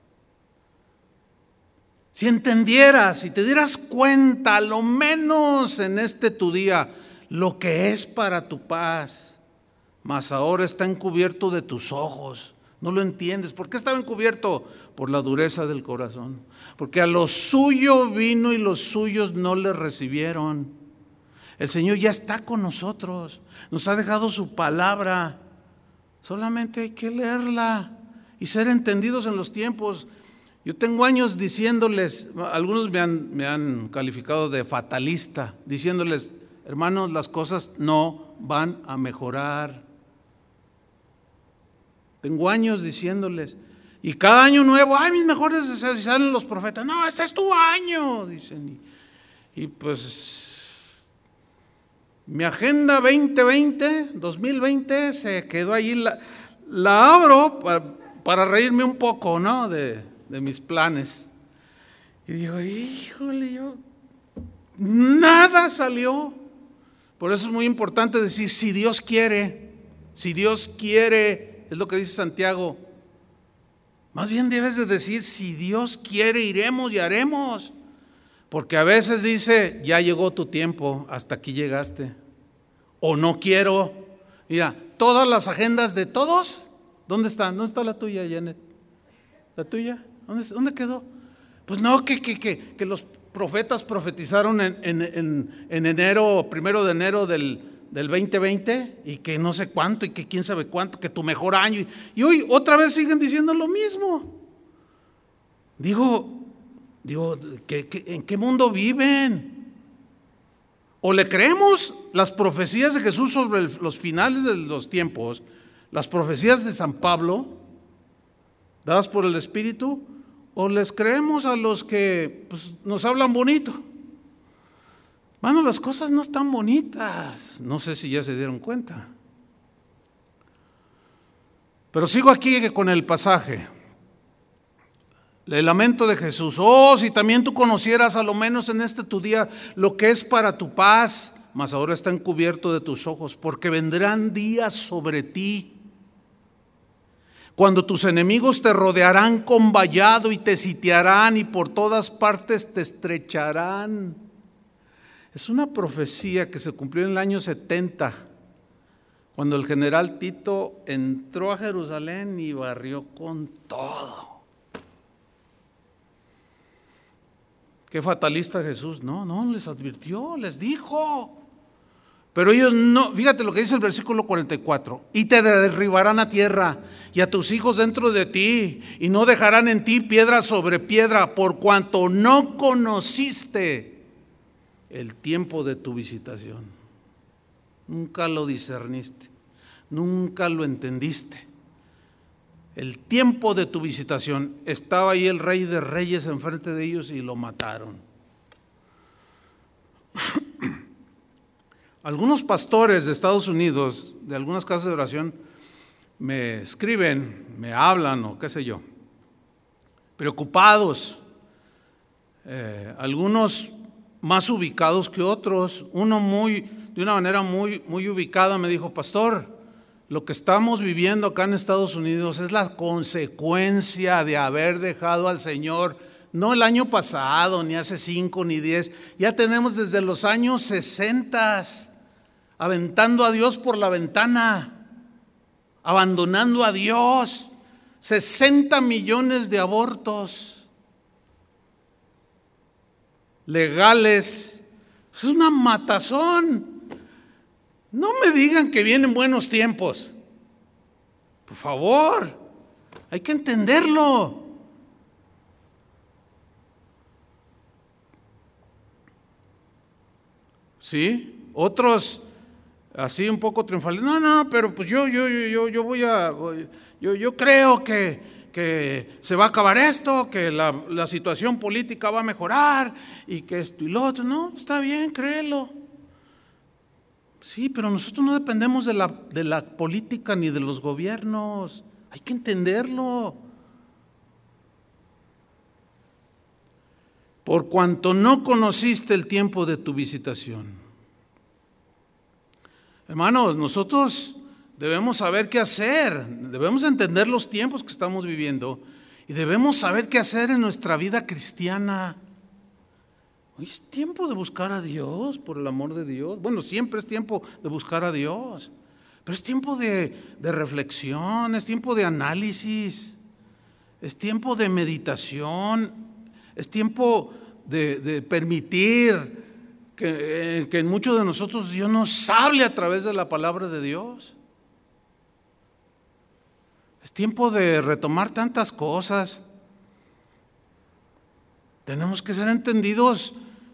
si entendieras, si te dieras cuenta, a lo menos en este tu día, lo que es para tu paz, mas ahora está encubierto de tus ojos, no lo entiendes. ¿Por qué estaba encubierto? Por la dureza del corazón, porque a lo suyo vino y los suyos no le recibieron. El Señor ya está con nosotros, nos ha dejado su palabra, solamente hay que leerla y ser entendidos en los tiempos. Yo tengo años diciéndoles, algunos me han calificado de fatalista, diciéndoles: hermanos, las cosas no van a mejorar. Tengo años diciéndoles, y cada año nuevo, ay, mis mejores deseos, y salen los profetas: no, este es tu año, dicen. Y pues mi agenda 2020 se quedó allí, la abro para reírme un poco, ¿no?, de mis planes. Y digo: híjole, nada salió. Por eso es muy importante decir: si Dios quiere, es lo que dice Santiago. Más bien debes de decir: si Dios quiere, iremos y haremos. Porque a veces dice: ya llegó tu tiempo, hasta aquí llegaste. O no quiero. Mira, todas las agendas de todos, ¿dónde están? ¿Dónde está la tuya, Janet? ¿La tuya? ¿Dónde quedó? Pues no, que los profetas profetizaron en enero, 1 de enero del 2020, y que no sé cuánto, y que quién sabe cuánto, que tu mejor año. Y hoy otra vez siguen diciendo lo mismo. Digo, ¿en qué mundo viven? O le creemos las profecías de Jesús sobre los finales de los tiempos, las profecías de San Pablo, dadas por el Espíritu, o les creemos a los que nos hablan bonito. Mano, las cosas no están bonitas. No sé si ya se dieron cuenta. Pero sigo aquí con el pasaje. El lamento de Jesús: oh, si también tú conocieras a lo menos en este tu día lo que es para tu paz, mas ahora está encubierto de tus ojos, porque vendrán días sobre ti cuando tus enemigos te rodearán con vallado y te sitiarán y por todas partes te estrecharán. Es una profecía que se cumplió en el año 70, cuando el general Tito entró a Jerusalén y barrió con todo. Qué fatalista Jesús. No, les advirtió, les dijo. Pero ellos no, fíjate lo que dice el versículo 44: y te derribarán a tierra y a tus hijos dentro de ti, y no dejarán en ti piedra sobre piedra, por cuanto no conociste el tiempo de tu visitación. Nunca lo discerniste, nunca lo entendiste. El tiempo de tu visitación, estaba ahí el Rey de Reyes enfrente de ellos y lo mataron. Algunos pastores de Estados Unidos, de algunas casas de oración, me escriben, me hablan o qué sé yo, preocupados, algunos más ubicados que otros. Uno de una manera muy ubicada me dijo: pastor, lo que estamos viviendo acá en Estados Unidos es la consecuencia de haber dejado al Señor, no el año pasado, ni hace 5 ni 10, ya tenemos desde los años 60 aventando a Dios por la ventana, abandonando a Dios. 60 millones de abortos legales. Es una matazón. No me digan que vienen buenos tiempos. Por favor, hay que entenderlo. ¿Sí? Otros así un poco triunfales. No, pero pues yo creo que se va a acabar esto, que la situación política va a mejorar y que esto y lo otro. No, está bien, créelo. Sí, pero nosotros no dependemos de la política ni de los gobiernos. Hay que entenderlo. Por cuanto no conociste el tiempo de tu visitación. Hermanos, nosotros debemos saber qué hacer, debemos entender los tiempos que estamos viviendo y debemos saber qué hacer en nuestra vida cristiana. Hoy es tiempo de buscar a Dios, por el amor de Dios. Bueno, siempre es tiempo de buscar a Dios, pero es tiempo de reflexión, es tiempo de análisis, es tiempo de meditación, es tiempo de permitir que en muchos de nosotros Dios nos hable a través de la palabra de Dios. Es tiempo de retomar tantas cosas. Tenemos que ser entendidos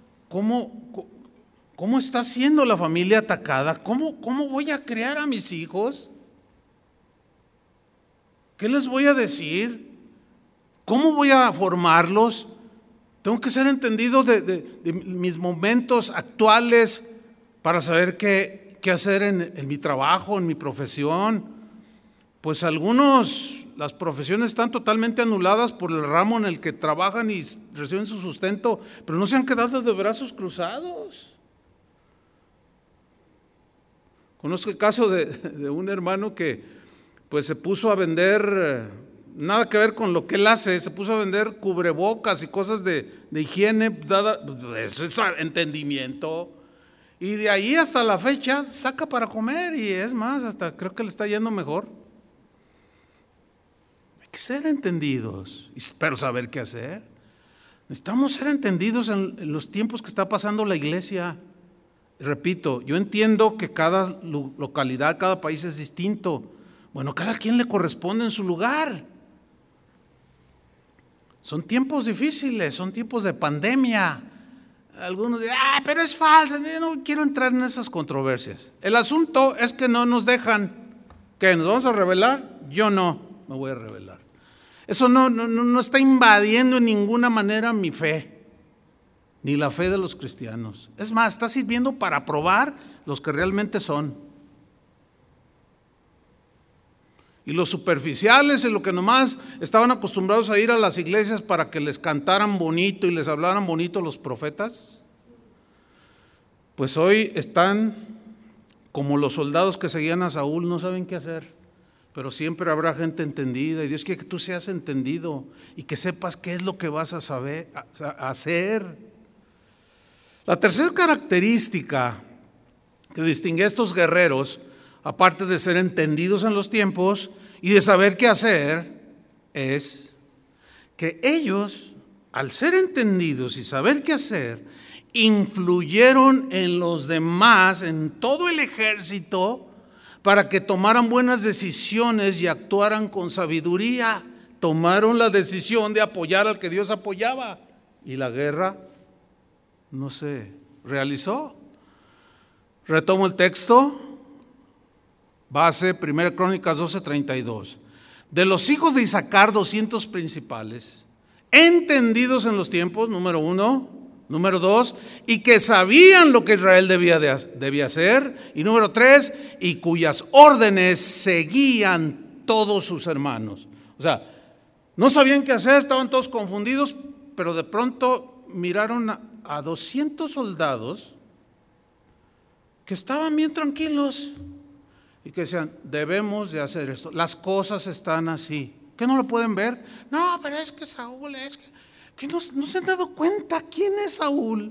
cómo está siendo la familia atacada, cómo voy a criar a mis hijos, qué les voy a decir, cómo voy a formarlos. Tengo que ser entendido de mis momentos actuales para saber qué hacer en mi trabajo, en mi profesión. Pues las profesiones están totalmente anuladas por el ramo en el que trabajan y reciben su sustento, pero no se han quedado de brazos cruzados. Conozco el caso de un hermano que pues se puso a vender, nada que ver con lo que él hace, se puso a vender cubrebocas y cosas de higiene, eso es entendimiento. Y de ahí hasta la fecha saca para comer y es más, hasta creo que le está yendo mejor. Hay que ser entendidos, pero saber qué hacer. Necesitamos ser entendidos en los tiempos que está pasando la iglesia. Repito, yo entiendo que cada localidad, cada país es distinto. Bueno, cada quien le corresponde en su lugar. Son tiempos difíciles, son tiempos de pandemia. Algunos dirán, pero es falso, yo no quiero entrar en esas controversias. El asunto es que no nos dejan. ¿Qué? ¿Nos vamos a rebelar? Yo no me voy a rebelar. Eso no está invadiendo en ninguna manera mi fe, ni la fe de los cristianos. Es más, está sirviendo para probar los que realmente son. Y los superficiales, y lo que nomás estaban acostumbrados a ir a las iglesias para que les cantaran bonito y les hablaran bonito los profetas, pues hoy están como los soldados que seguían a Saúl, no saben qué hacer. Pero siempre habrá gente entendida y Dios quiere que tú seas entendido y que sepas qué es lo que vas a hacer. La tercera característica que distingue a estos guerreros, aparte de ser entendidos en los tiempos y de saber qué hacer, es que ellos, al ser entendidos y saber qué hacer, influyeron en los demás, en todo el ejército, para que tomaran buenas decisiones y actuaran con sabiduría. Tomaron la decisión de apoyar al que Dios apoyaba y la guerra no se realizó. Retomo el texto. Base, 1 Crónicas 12:32. De los hijos de Isaacar, 200 principales, entendidos en los tiempos, número 1. Número 2, y que sabían lo que Israel debía hacer. Y número 3, y cuyas órdenes seguían todos sus hermanos. O sea, no sabían qué hacer, estaban todos confundidos, pero de pronto miraron a 200 soldados que estaban bien tranquilos y que decían, debemos de hacer esto, las cosas están así. ¿Qué no lo pueden ver? No, pero es que Saúl, es que no se han dado cuenta quién es Saúl.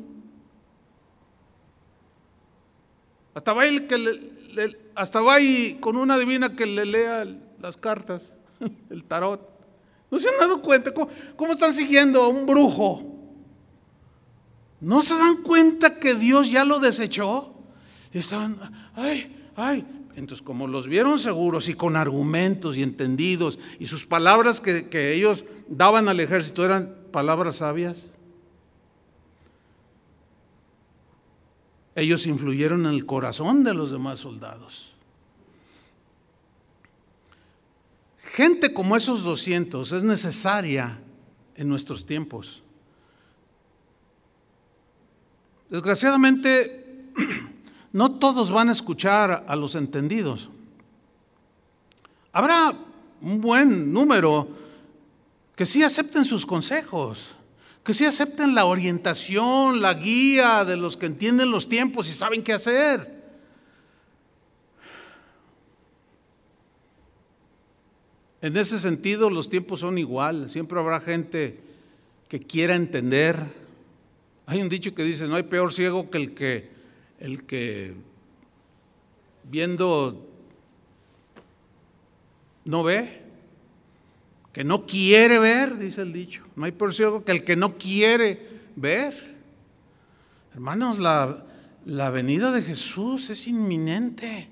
Hasta va y con una divina que le lea las cartas, el tarot. ¿No se han dado cuenta cómo están siguiendo a un brujo? ¿No se dan cuenta que Dios ya lo desechó? Y están, ay. Entonces, como los vieron seguros y con argumentos y entendidos, y sus palabras que ellos daban al ejército eran palabras sabias, ellos influyeron en el corazón de los demás soldados. Gente como esos 200 es necesaria en nuestros tiempos. Desgraciadamente, no todos van a escuchar a los entendidos. Habrá un buen número que sí acepten sus consejos, que sí acepten la orientación, la guía de los que entienden los tiempos y saben qué hacer. En ese sentido, los tiempos son igual. Siempre habrá gente que quiera entender. Hay un dicho que dice, no hay peor ciego que el que viendo no ve, que no quiere ver, dice el dicho. No hay peor ciego que el que no quiere ver. Hermanos, la venida de Jesús es inminente.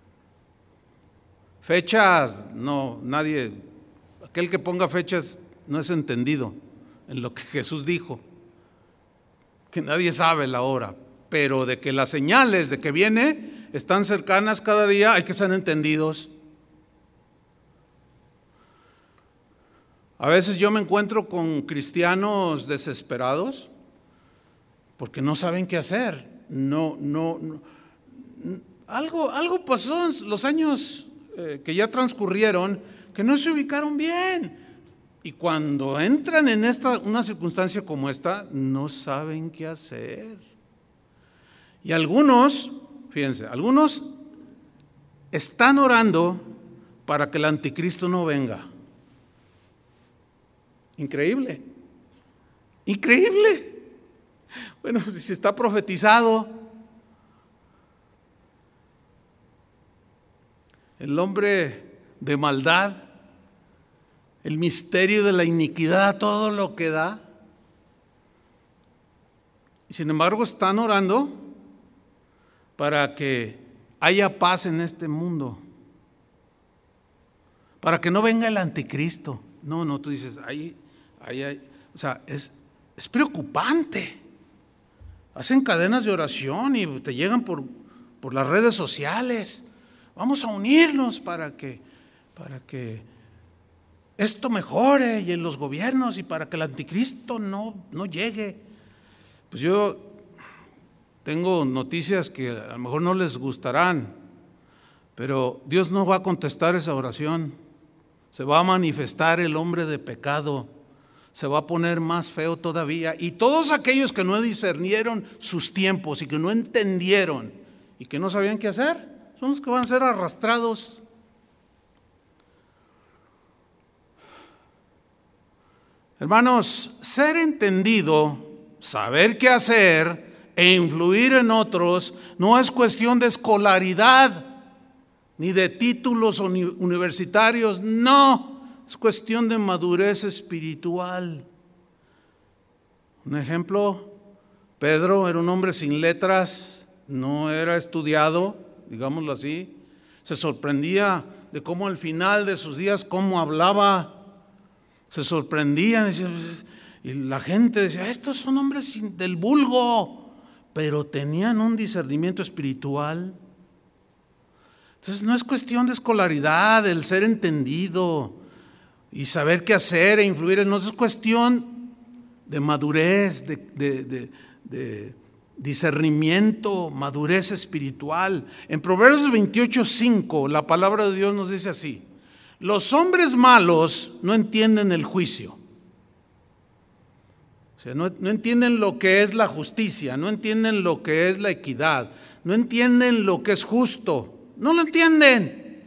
Fechas, no, nadie, aquel que ponga fechas no es entendido en lo que Jesús dijo, que nadie sabe la hora, pero de que las señales de que viene están cercanas cada día, hay que ser entendidos. A veces yo me encuentro con cristianos desesperados porque no saben qué hacer. Algo pasó en los años que ya transcurrieron, que no se ubicaron bien. Y cuando entran en una circunstancia como esta, no saben qué hacer. Y algunos, fíjense, algunos están orando para que el anticristo no venga. Increíble. Increíble. Bueno, si está profetizado. El hombre de maldad, el misterio de la iniquidad, todo lo que da. Y sin embargo están orando para que haya paz en este mundo, para que no venga el anticristo. No, tú dices, o sea, es preocupante. Hacen cadenas de oración y te llegan por las redes sociales. Vamos a unirnos para que esto mejore y en los gobiernos y para que el anticristo no llegue. Pues yo tengo noticias que a lo mejor no les gustarán, pero Dios no va a contestar esa oración. Se va a manifestar el hombre de pecado, se va a poner más feo todavía. Y todos aquellos que no discernieron sus tiempos y que no entendieron y que no sabían qué hacer, son los que van a ser arrastrados. Hermanos, ser entendido, saber qué hacer e influir en otros no es cuestión de escolaridad ni de títulos universitarios, no, es cuestión de madurez espiritual. Un ejemplo, Pedro era un hombre sin letras, no era estudiado, digámoslo así, se sorprendía de cómo al final de sus días, cómo hablaba, se sorprendía, decía, y la gente decía, estos son hombres del vulgo, pero tenían un discernimiento espiritual. Entonces no es cuestión de escolaridad, el ser entendido y saber qué hacer e influir en nosotros, es cuestión de madurez, de discernimiento, madurez espiritual. En Proverbios 28:5 la palabra de Dios nos dice así: Los hombres malos no entienden el juicio. O sea, no entienden lo que es la justicia, no entienden lo que es la equidad, no entienden lo que es justo, no lo entienden.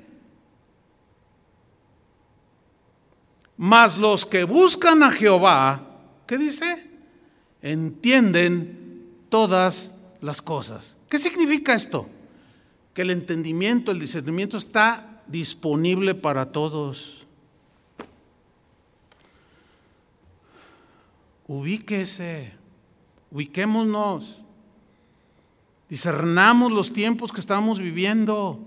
Mas los que buscan a Jehová, ¿qué dice? Entienden todas las cosas. ¿Qué significa esto? Que el entendimiento, el discernimiento está disponible para todos. Ubiquémonos, discernamos los tiempos que estamos viviendo.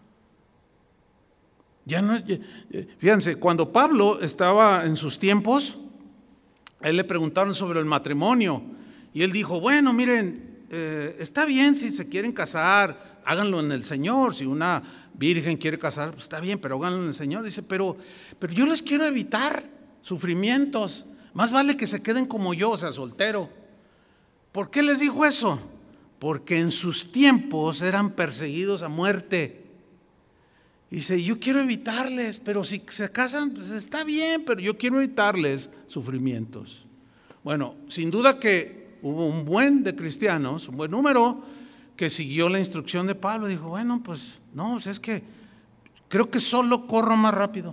Fíjense, cuando Pablo estaba en sus tiempos, a él le preguntaron sobre el matrimonio y él dijo, bueno, miren, está bien si se quieren casar, háganlo en el Señor. Si una virgen quiere casar, pues está bien, pero háganlo en el Señor. Dice, pero yo les quiero evitar sufrimientos. Más vale que se queden como yo, o sea, soltero. ¿Por qué les dijo eso? Porque en sus tiempos eran perseguidos a muerte. Dice, yo quiero evitarles, pero si se casan, pues está bien, pero yo quiero evitarles sufrimientos. Bueno, sin duda que hubo un buen de cristianos, un buen número, que siguió la instrucción de Pablo. Dijo, bueno, pues no, es que creo que solo corro más rápido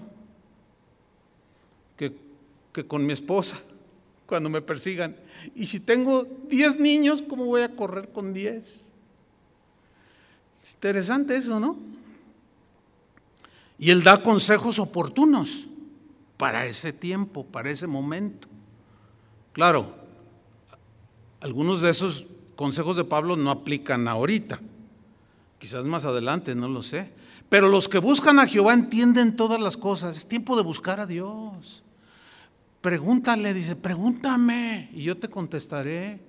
que con mi esposa cuando me persigan. Y si tengo 10 niños, ¿cómo voy a correr con 10? Es interesante eso, ¿no? Y él da consejos oportunos para ese tiempo, para ese momento. Claro, algunos de esos consejos de Pablo no aplican ahorita, quizás más adelante, no lo sé. Pero los que buscan a Jehová entienden todas las cosas. Es tiempo de buscar a Dios. Pregúntale, dice, pregúntame y yo te contestaré.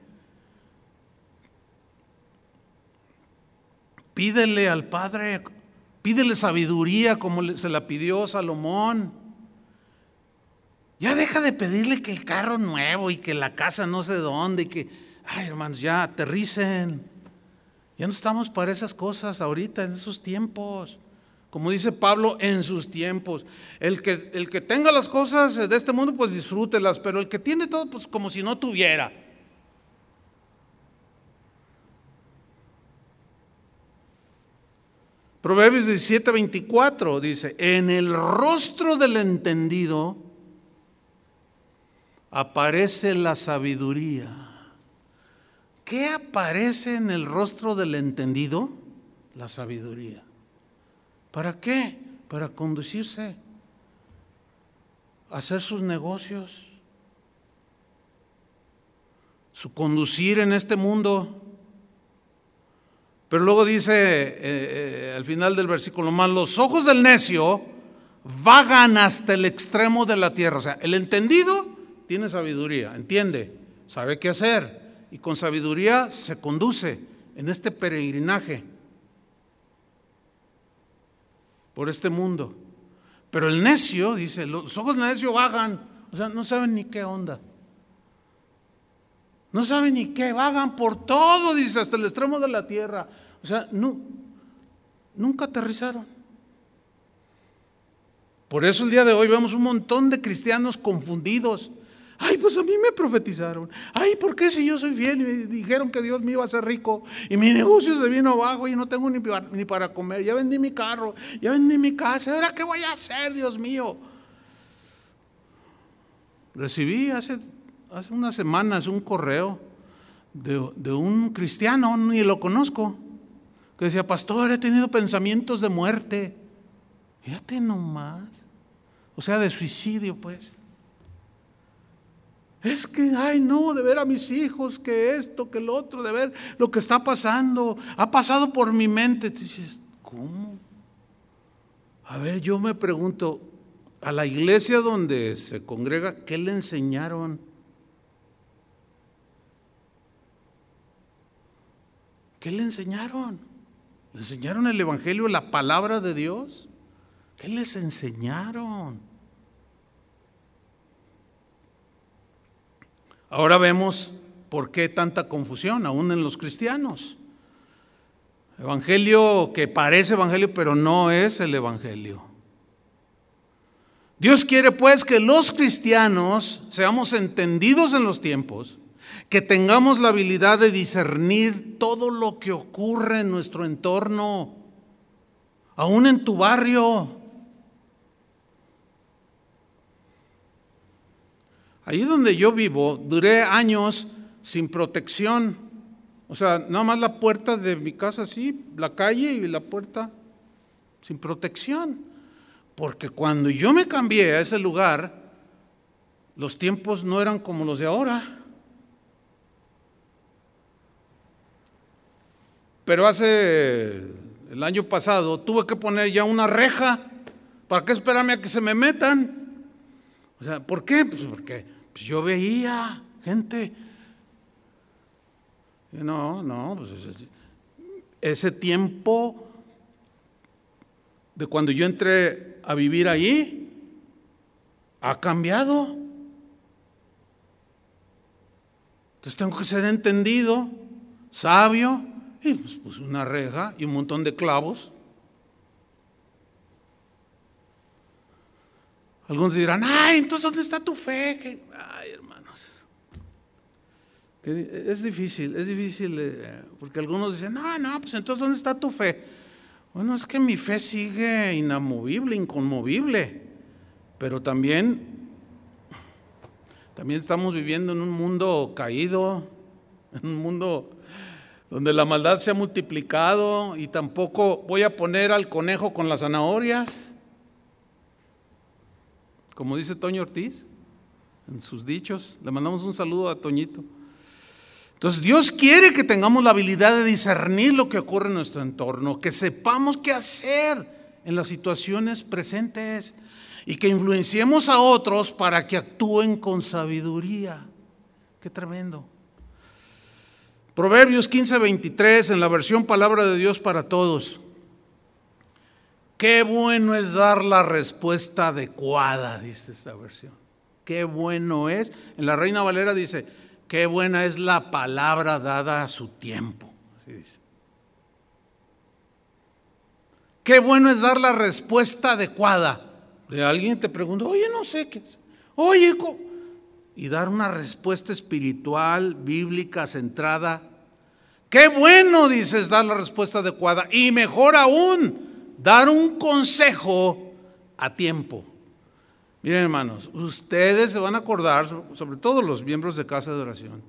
Pídele al Padre, pídele sabiduría como se la pidió Salomón. Ya deja de pedirle que el carro nuevo y que la casa no sé dónde y que, ay hermanos, ya aterricen. Ya no estamos para esas cosas ahorita, en esos tiempos. Como dice Pablo, en sus tiempos. El que tenga las cosas de este mundo, pues disfrútelas, pero el que tiene todo, pues como si no tuviera. Proverbios 17:24 dice, en el rostro del entendido aparece la sabiduría. ¿Qué aparece en el rostro del entendido? La sabiduría. ¿Para qué? Para conducirse, hacer sus negocios, su conducir en este mundo. Pero luego dice al final del versículo, más los ojos del necio vagan hasta el extremo de la tierra. O sea, el entendido tiene sabiduría, entiende, sabe qué hacer y con sabiduría se conduce en este peregrinaje por este mundo. Pero el necio, dice, los ojos del necio vagan, o sea, no saben ni qué onda. No saben ni qué, vagan por todo, dice, hasta el extremo de la tierra. O sea, nunca aterrizaron. Por eso el día de hoy vemos un montón de cristianos confundidos. Ay, pues a mí me profetizaron. Ay, ¿por qué si yo soy fiel? Y me dijeron que Dios me iba a hacer rico y mi negocio se vino abajo y no tengo ni para comer. Ya vendí mi carro, ya vendí mi casa. ¿Ahora qué voy a hacer, Dios mío? Recibí hace unas semanas un correo de un cristiano, ni lo conozco, que decía, pastor, he tenido pensamientos de muerte. Fíjate nomás. O sea, de suicidio, pues. Es que, ay no, de ver a mis hijos, que esto, que lo otro, de ver lo que está pasando, ha pasado por mi mente. Tú dices, ¿cómo? A ver, yo me pregunto, a la iglesia donde se congrega, ¿qué le enseñaron? ¿Qué le enseñaron? ¿Le enseñaron el evangelio, la palabra de Dios? ¿Qué les enseñaron? Ahora vemos por qué tanta confusión aún en los cristianos. Evangelio que parece evangelio, pero no es el evangelio. Dios quiere pues que los cristianos seamos entendidos en los tiempos, que tengamos la habilidad de discernir todo lo que ocurre en nuestro entorno, aún en tu barrio. Ahí donde yo vivo, duré años sin protección. O sea, nada más la puerta de mi casa así, la calle y la puerta sin protección. Porque cuando yo me cambié a ese lugar, los tiempos no eran como los de ahora. Pero el año pasado tuve que poner ya una reja. ¿Para qué esperarme a que se me metan? O sea, ¿por qué? Pues porque yo veía gente. No, pues ese tiempo de cuando yo entré a vivir allí ha cambiado. Entonces tengo que ser entendido, sabio, y pues puse una reja y un montón de clavos. Algunos dirán, ay, entonces ¿dónde está tu fe? Ay, hermanos, que es difícil, porque algunos dicen, no, pues entonces ¿dónde está tu fe? Bueno, es que mi fe sigue inamovible, inconmovible, pero también estamos viviendo en un mundo caído, en un mundo donde la maldad se ha multiplicado, y tampoco voy a poner al conejo con las zanahorias, como dice Toño Ortiz en sus dichos. Le mandamos un saludo a Toñito. Entonces Dios quiere que tengamos la habilidad de discernir lo que ocurre en nuestro entorno, que sepamos qué hacer en las situaciones presentes y que influenciemos a otros para que actúen con sabiduría. Qué tremendo. Proverbios 15:23 en la versión Palabra de Dios para Todos. Qué bueno es dar la respuesta adecuada, dice esta versión. Qué bueno es. En la Reina Valera dice, qué buena es la palabra dada a su tiempo. Así dice. Qué bueno es dar la respuesta adecuada. De alguien te pregunta, oye, no sé qué es. Oye, ¿cómo? Y dar una respuesta espiritual, bíblica, centrada. Qué bueno, dices, dar la respuesta adecuada. Y mejor aún, dar un consejo a tiempo. Miren, hermanos, ustedes se van a acordar, sobre todo los miembros de Casa de Oración,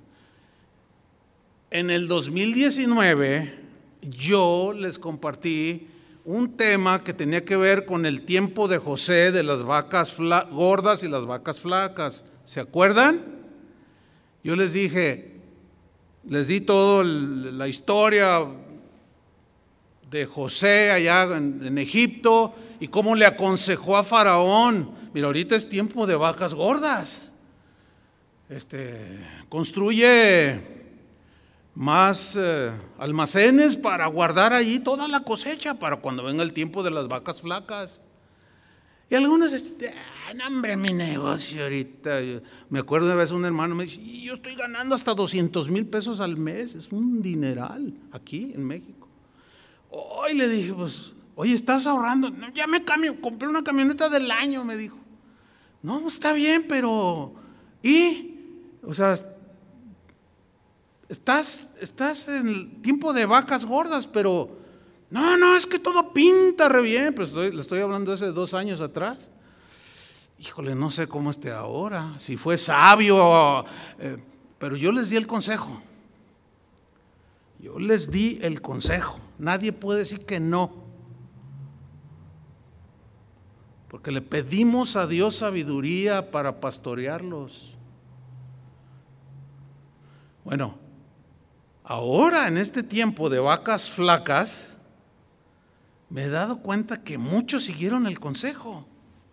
en el 2019 yo les compartí un tema que tenía que ver con el tiempo de José, de las vacas gordas y las vacas flacas. ¿Se acuerdan? Yo les dije, les di toda la historia de José allá en Egipto y cómo le aconsejó a Faraón, mira, ahorita es tiempo de vacas gordas, construye más almacenes para guardar allí toda la cosecha para cuando venga el tiempo de las vacas flacas. Y algunos dicen, no, hombre, mi negocio ahorita. Me acuerdo una vez un hermano me dice, yo estoy ganando hasta 200,000 pesos al mes, es un dineral aquí en México. Hoy le dije, pues, oye, ¿estás ahorrando? No, ya me cambio, compré una camioneta del año, me dijo. No, está bien, pero, o sea, estás en el tiempo de vacas gordas, pero, no, es que todo pinta re bien, pues le estoy hablando de hace 2 años atrás. Híjole, no sé cómo esté ahora, si fue sabio, pero yo les di el consejo. Nadie puede decir que no, porque le pedimos a Dios sabiduría para pastorearlos. Bueno, ahora en este tiempo de vacas flacas, me he dado cuenta que muchos siguieron el consejo.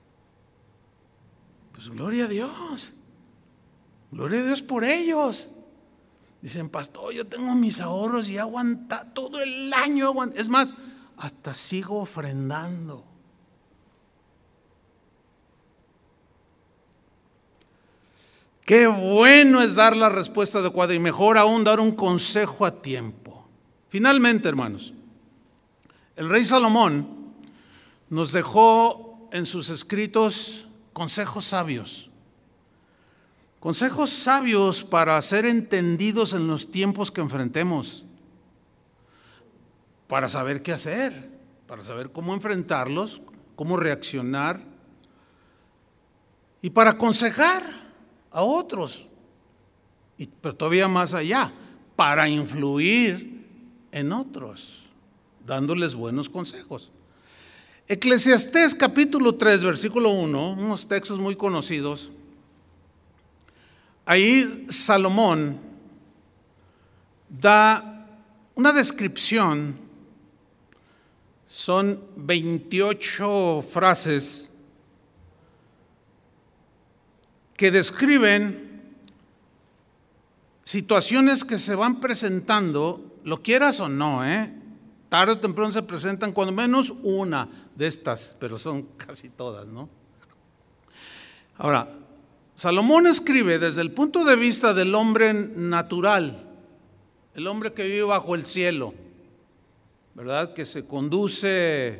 Pues gloria a Dios por ellos. Dicen, pastor, yo tengo mis ahorros y aguanta todo el año. Es más, hasta sigo ofrendando. Qué bueno es dar la respuesta adecuada y mejor aún dar un consejo a tiempo. Finalmente, hermanos, el rey Salomón nos dejó en sus escritos consejos sabios. Consejos sabios para ser entendidos en los tiempos que enfrentemos, para saber qué hacer, para saber cómo enfrentarlos, cómo reaccionar y para aconsejar a otros, pero todavía más allá, para influir en otros, dándoles buenos consejos. Eclesiastés capítulo 3, versículo 1, unos textos muy conocidos. Ahí Salomón da una descripción, son 28 frases que describen situaciones que se van presentando, lo quieras o no, tarde o temprano se presentan cuando menos una de estas, pero son casi todas, ¿no? Ahora, Salomón escribe desde el punto de vista del hombre natural, el hombre que vive bajo el cielo, ¿verdad? Que se conduce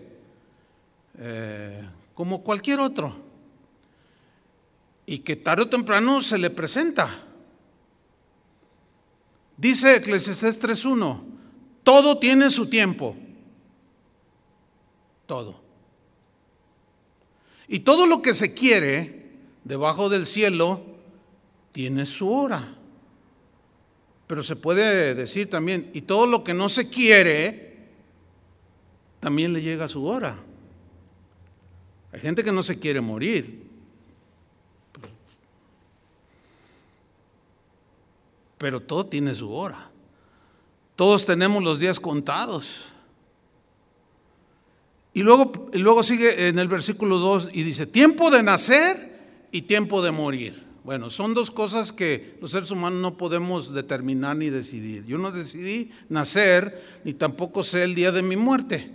como cualquier otro y que tarde o temprano se le presenta. Dice Eclesiastés 3:1, todo tiene su tiempo, todo. Y todo lo que se quiere debajo del cielo tiene su hora. Pero se puede decir también, y todo lo que no se quiere, también le llega su hora. Hay gente que no se quiere morir, pero todo tiene su hora. Todos tenemos los días contados. Y luego sigue en el versículo 2 y dice, tiempo de nacer y tiempo de morir. Bueno, son dos cosas que los seres humanos no podemos determinar ni decidir. Yo no decidí nacer, ni tampoco sé el día de mi muerte.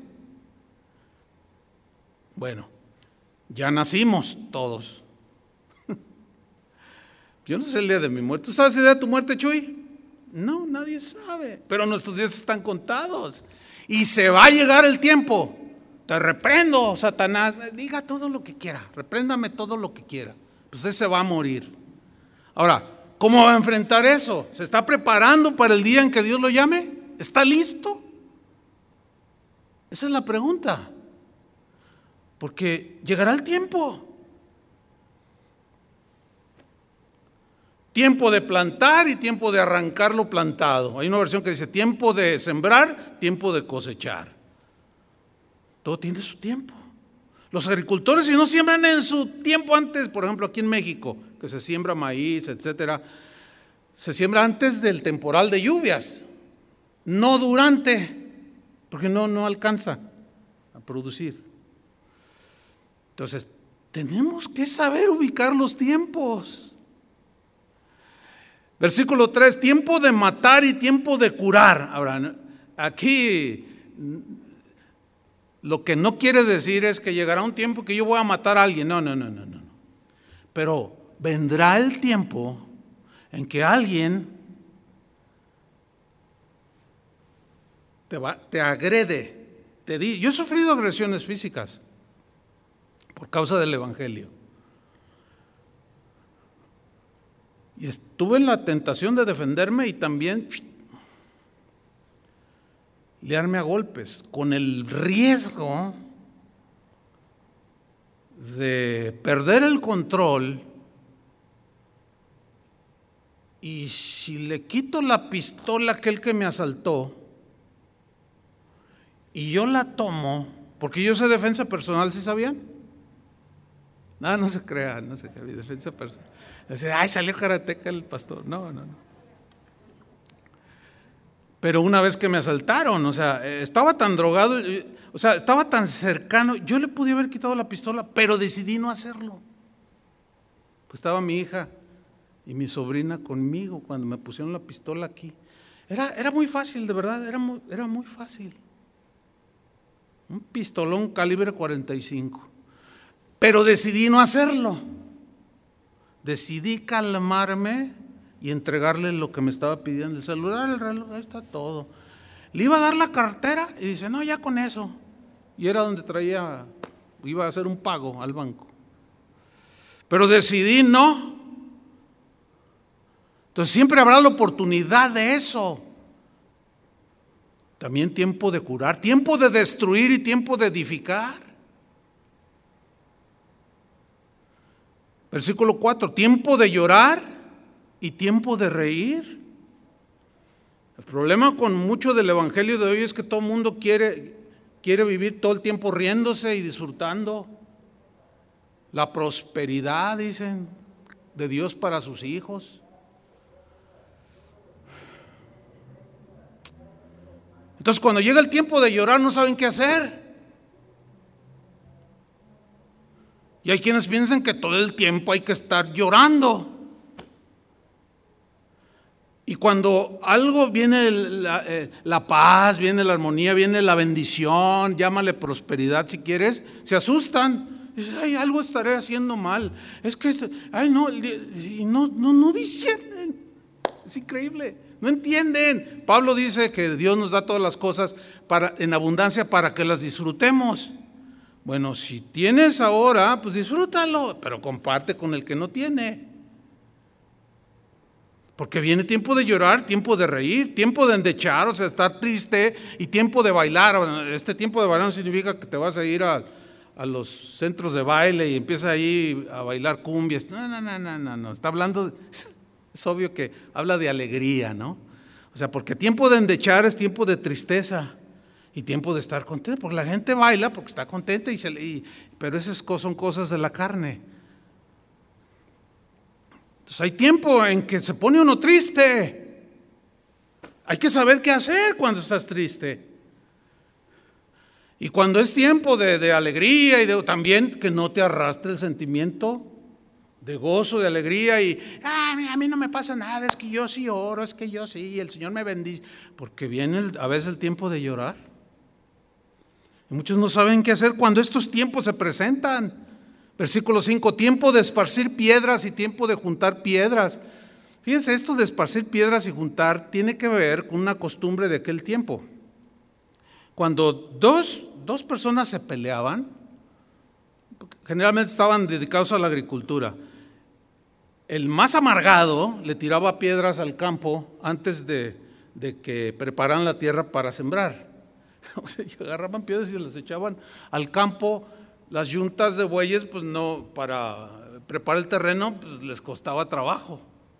Bueno, ya nacimos todos. Yo no sé el día de mi muerte. ¿Tú sabes el día de tu muerte, Chuy? No, nadie sabe. Pero nuestros días están contados. Y se va a llegar el tiempo. Te reprendo, Satanás. Diga todo lo que quiera. Repréndame todo lo que quiera. Usted se va a morir. Ahora, ¿cómo va a enfrentar eso? ¿Se está preparando para el día en que Dios lo llame? ¿Está listo? Esa es la pregunta. Porque llegará el tiempo. Tiempo de plantar y tiempo de arrancar lo plantado. Hay una versión que dice tiempo de sembrar, tiempo de cosechar. Todo tiene su tiempo. Los agricultores, si no siembran en su tiempo antes, por ejemplo aquí en México, que se siembra maíz, etcétera, se siembra antes del temporal de lluvias, no durante, porque no alcanza a producir. Entonces, tenemos que saber ubicar los tiempos. Versículo 3, tiempo de matar y tiempo de curar. Ahora, aquí lo que no quiere decir es que llegará un tiempo que yo voy a matar a alguien. No. Pero vendrá el tiempo en que alguien te agrede. Yo he sufrido agresiones físicas por causa del evangelio. Y estuve en la tentación de defenderme y también liarme a golpes, con el riesgo de perder el control. Y si le quito la pistola a aquel que me asaltó y yo la tomo, porque yo sé defensa personal, ¿sí sabían? No se crean, no sé qué, defensa personal. Dice, ay, salió karateca el pastor. No. Pero una vez que me asaltaron, estaba tan drogado, estaba tan cercano, yo le pude haber quitado la pistola, pero decidí no hacerlo. Pues estaba mi hija y mi sobrina conmigo cuando me pusieron la pistola aquí. Era muy fácil, de verdad, era muy fácil. Un pistolón calibre 45. Pero decidí no hacerlo. Decidí calmarme y entregarle lo que me estaba pidiendo. El celular, el reloj, ahí está todo. Le iba a dar la cartera y dice, no, ya con eso. Y era donde iba a hacer un pago al banco. pero decidí no. Entonces siempre habrá la oportunidad de eso. También tiempo de curar, tiempo de destruir y tiempo de edificar. Versículo 4, tiempo de llorar y tiempo de reír. El problema con mucho del evangelio de hoy es que todo el mundo quiere vivir todo el tiempo riéndose y disfrutando la prosperidad, dicen, de Dios para sus hijos. Entonces cuando llega el tiempo de llorar no saben qué hacer. Y hay quienes piensan que todo el tiempo hay que estar llorando. Y cuando algo viene la paz, viene la armonía, viene la bendición, llámale prosperidad si quieres, se asustan. Dicen, ay, algo estaré haciendo mal. Es que, ay, no, y no dicen. Es increíble, no entienden. Pablo dice que Dios nos da todas las cosas en abundancia para que las disfrutemos. Bueno, si tienes ahora, pues disfrútalo, pero comparte con el que no tiene. Porque viene tiempo de llorar, tiempo de reír, tiempo de endechar, o sea, estar triste, y tiempo de bailar. Este tiempo de bailar no significa que te vas a ir a los centros de baile y empiezas ahí a bailar cumbias. No. Está hablando, es obvio que habla de alegría, ¿no? O sea, porque tiempo de endechar es tiempo de tristeza. Y tiempo de estar contento, porque la gente baila porque está contenta, pero esas son cosas de la carne. Entonces hay tiempo en que se pone uno triste. Hay que saber qué hacer cuando estás triste. Y cuando es tiempo de alegría y también que no te arrastre el sentimiento de gozo, de alegría a mí no me pasa nada, es que yo sí oro, es que yo sí, el Señor me bendice. Porque viene a veces el tiempo de llorar. Muchos no saben qué hacer cuando estos tiempos se presentan. Versículo 5, tiempo de esparcir piedras y tiempo de juntar piedras. Fíjense, esto de esparcir piedras y juntar tiene que ver con una costumbre de aquel tiempo. Cuando dos personas se peleaban, generalmente estaban dedicados a la agricultura. El más amargado le tiraba piedras al campo antes de que prepararan la tierra para sembrar. O sea, agarraban piedras y las echaban al campo. Las yuntas de bueyes, pues no, para preparar el terreno, pues les costaba trabajo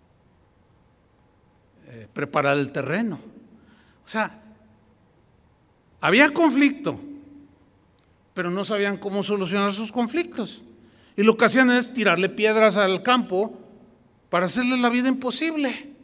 preparar el terreno. O sea, había conflicto, pero no sabían cómo solucionar sus conflictos. Y lo que hacían es tirarle piedras al campo para hacerle la vida imposible.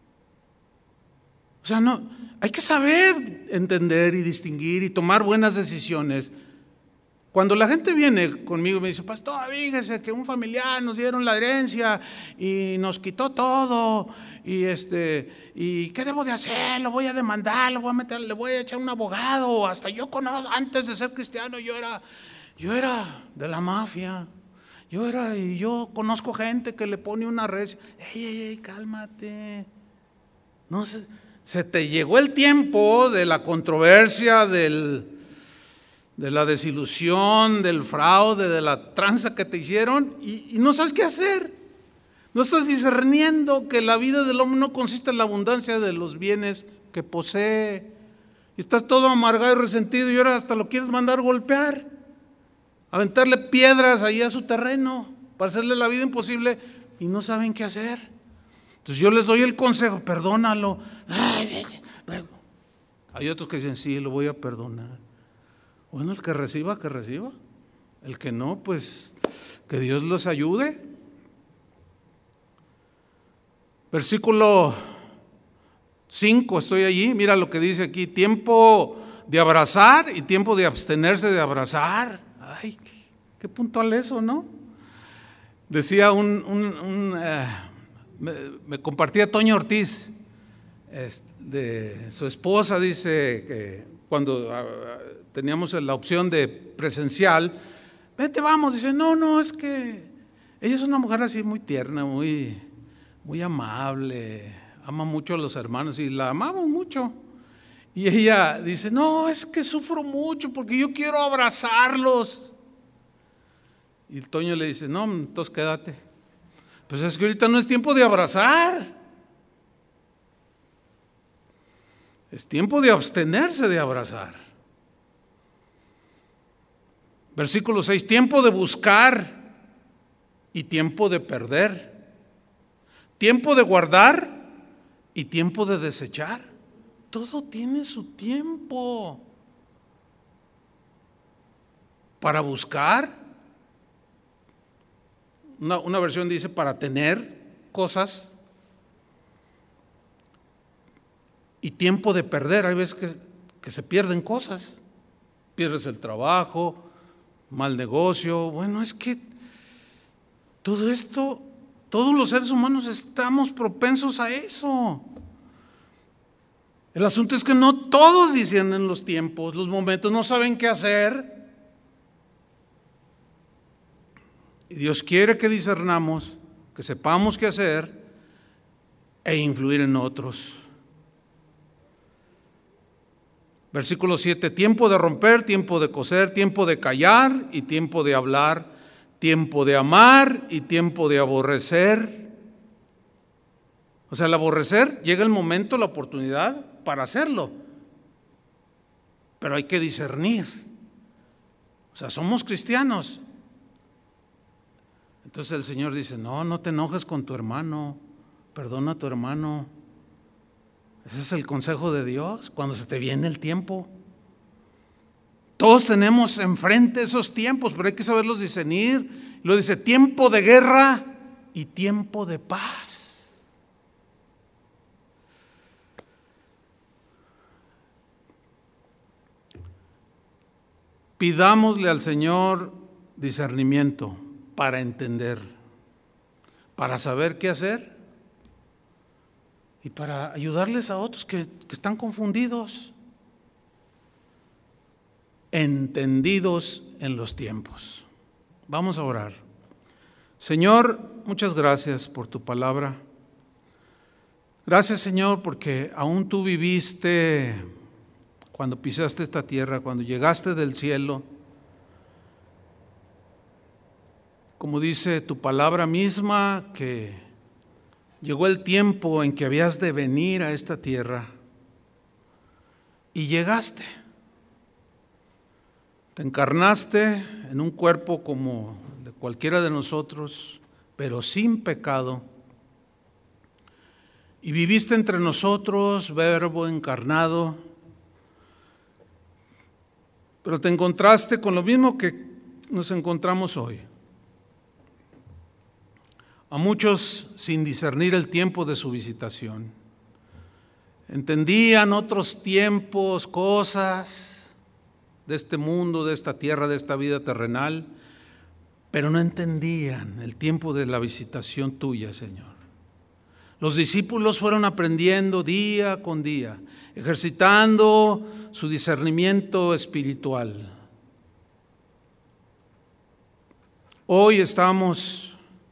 O sea, no, hay que saber entender y distinguir y tomar buenas decisiones. Cuando la gente viene conmigo y me dice, pastor, fíjese que un familiar nos dieron la herencia y nos quitó todo, y ¿qué debo de hacer? Lo voy a demandar, lo voy a meter, le voy a echar un abogado. Hasta yo conozco, antes de ser cristiano, yo era de la mafia. Yo conozco gente que le pone una red. Ey, cálmate. No se te llegó el tiempo de la controversia, de la desilusión, del fraude, de la tranza que te hicieron y no sabes qué hacer. No estás discerniendo que la vida del hombre no consiste en la abundancia de los bienes que posee. Y estás todo amargado y resentido y ahora hasta lo quieres mandar golpear, aventarle piedras ahí a su terreno para hacerle la vida imposible y no saben qué hacer. Entonces yo les doy el consejo, perdónalo. Hay otros que dicen, sí, lo voy a perdonar. Bueno, el que reciba, que reciba. El que no, pues que Dios los ayude. Versículo 5, estoy allí, mira lo que dice aquí, tiempo de abrazar y tiempo de abstenerse de abrazar. Ay, qué puntual eso, ¿no? Decía me compartía Toño Ortiz, de su esposa, dice que cuando teníamos la opción de presencial, vete, vamos, dice, no, es que ella es una mujer así muy tierna, muy amable, ama mucho a los hermanos y la amamos mucho. Y ella dice, no, es que sufro mucho porque yo quiero abrazarlos. Y el Toño le dice, no, entonces quédate. Pues es que ahorita no es tiempo de abrazar. Es tiempo de abstenerse de abrazar. Versículo 6, tiempo de buscar y tiempo de perder. Tiempo de guardar y tiempo de desechar. Todo tiene su tiempo. Para buscar, una versión dice para tener cosas, y tiempo de perder. Hay veces que se pierden cosas, pierdes el trabajo, mal negocio. Bueno, es que todo esto, todos los seres humanos estamos propensos a eso. El asunto es que no todos disciernen los tiempos, los momentos, no saben qué hacer. Y Dios quiere que discernamos, que sepamos qué hacer e influir en otros. Versículo 7, tiempo de romper, tiempo de coser, tiempo de callar y tiempo de hablar, tiempo de amar y tiempo de aborrecer. O sea, el aborrecer, llega el momento, la oportunidad para hacerlo, pero hay que discernir. O sea, somos cristianos. Entonces el Señor dice, no te enojes con tu hermano, perdona a tu hermano. Ese es el consejo de Dios cuando se te viene el tiempo. Todos tenemos enfrente esos tiempos, pero hay que saberlos discernir. Lo dice, tiempo de guerra y tiempo de paz. Pidámosle al Señor discernimiento para entender, para saber qué hacer y para ayudarles a otros que están confundidos, entendidos en los tiempos. Vamos a orar. Señor, muchas gracias por tu palabra. Gracias, Señor, porque aún tú viviste cuando pisaste esta tierra, cuando llegaste del cielo. Como dice tu palabra misma, que llegó el tiempo en que habías de venir a esta tierra y llegaste. Te encarnaste en un cuerpo como de cualquiera de nosotros, pero sin pecado. Y viviste entre nosotros, Verbo encarnado, pero te encontraste con lo mismo que nos encontramos hoy. A muchos sin discernir el tiempo de su visitación. Entendían otros tiempos, cosas de este mundo, de esta tierra, de esta vida terrenal, pero no entendían el tiempo de la visitación tuya, Señor. Los discípulos fueron aprendiendo día con día, ejercitando su discernimiento espiritual. Hoy estamos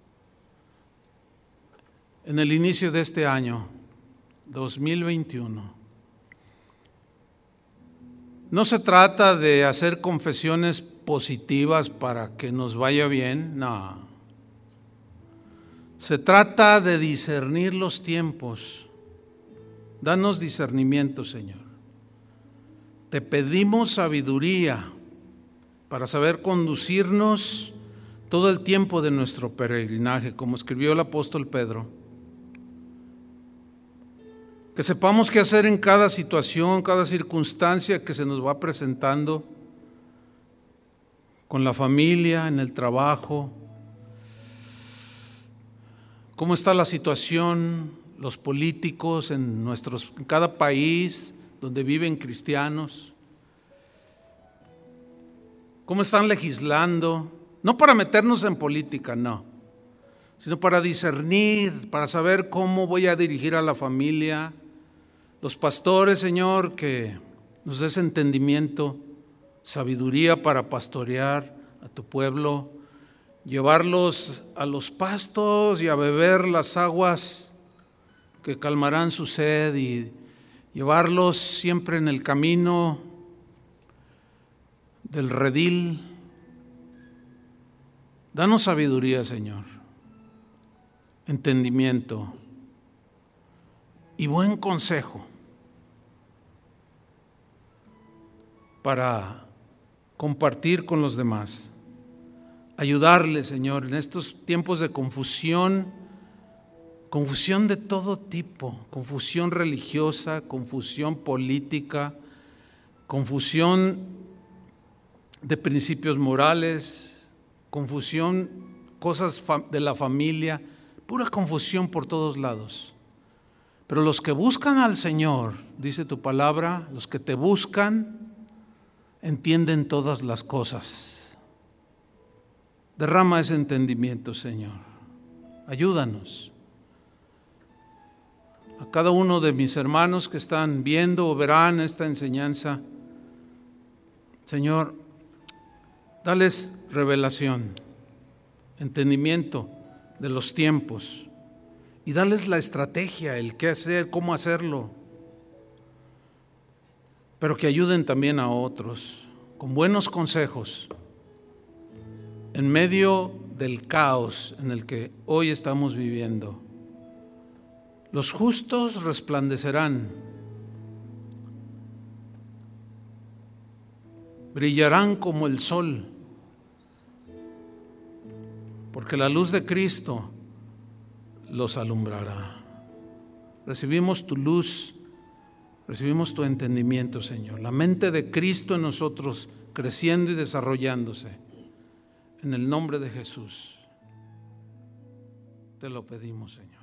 en el inicio de este año, 2021. No se trata de hacer confesiones positivas para que nos vaya bien, no. Se trata de discernir los tiempos. Danos discernimiento, Señor. Te pedimos sabiduría para saber conducirnos todo el tiempo de nuestro peregrinaje, como escribió el apóstol Pedro. Que sepamos qué hacer en cada situación, cada circunstancia que se nos va presentando, con la familia, en el trabajo. ¿Cómo está la situación, los políticos en cada país donde viven cristianos? ¿Cómo están legislando? No para meternos en política, no, sino para discernir, para saber cómo voy a dirigir a la familia. Los pastores, Señor, que nos des entendimiento, sabiduría para pastorear a tu pueblo, llevarlos a los pastos y a beber las aguas que calmarán su sed y llevarlos siempre en el camino del redil Danos sabiduría, Señor, entendimiento y buen consejo para compartir con los demás. Ayudarles, Señor, en estos tiempos de confusión de todo tipo, confusión religiosa, confusión política, confusión de principios morales, confusión, cosas de la familia, pura confusión por todos lados. Pero los que buscan al Señor, dice tu palabra, los que te buscan, entienden todas las cosas. Derrama ese entendimiento, Señor. Ayúdanos. A cada uno de mis hermanos que están viendo o verán esta enseñanza, Señor, dales revelación, entendimiento de los tiempos y dales la estrategia, el qué hacer, cómo hacerlo, pero que ayuden también a otros con buenos consejos en medio del caos en el que hoy estamos viviendo. Los justos resplandecerán, brillarán como el sol, porque la luz de Cristo los alumbrará. Recibimos tu luz, recibimos tu entendimiento, Señor. La mente de Cristo en nosotros creciendo y desarrollándose. En el nombre de Jesús te lo pedimos, Señor.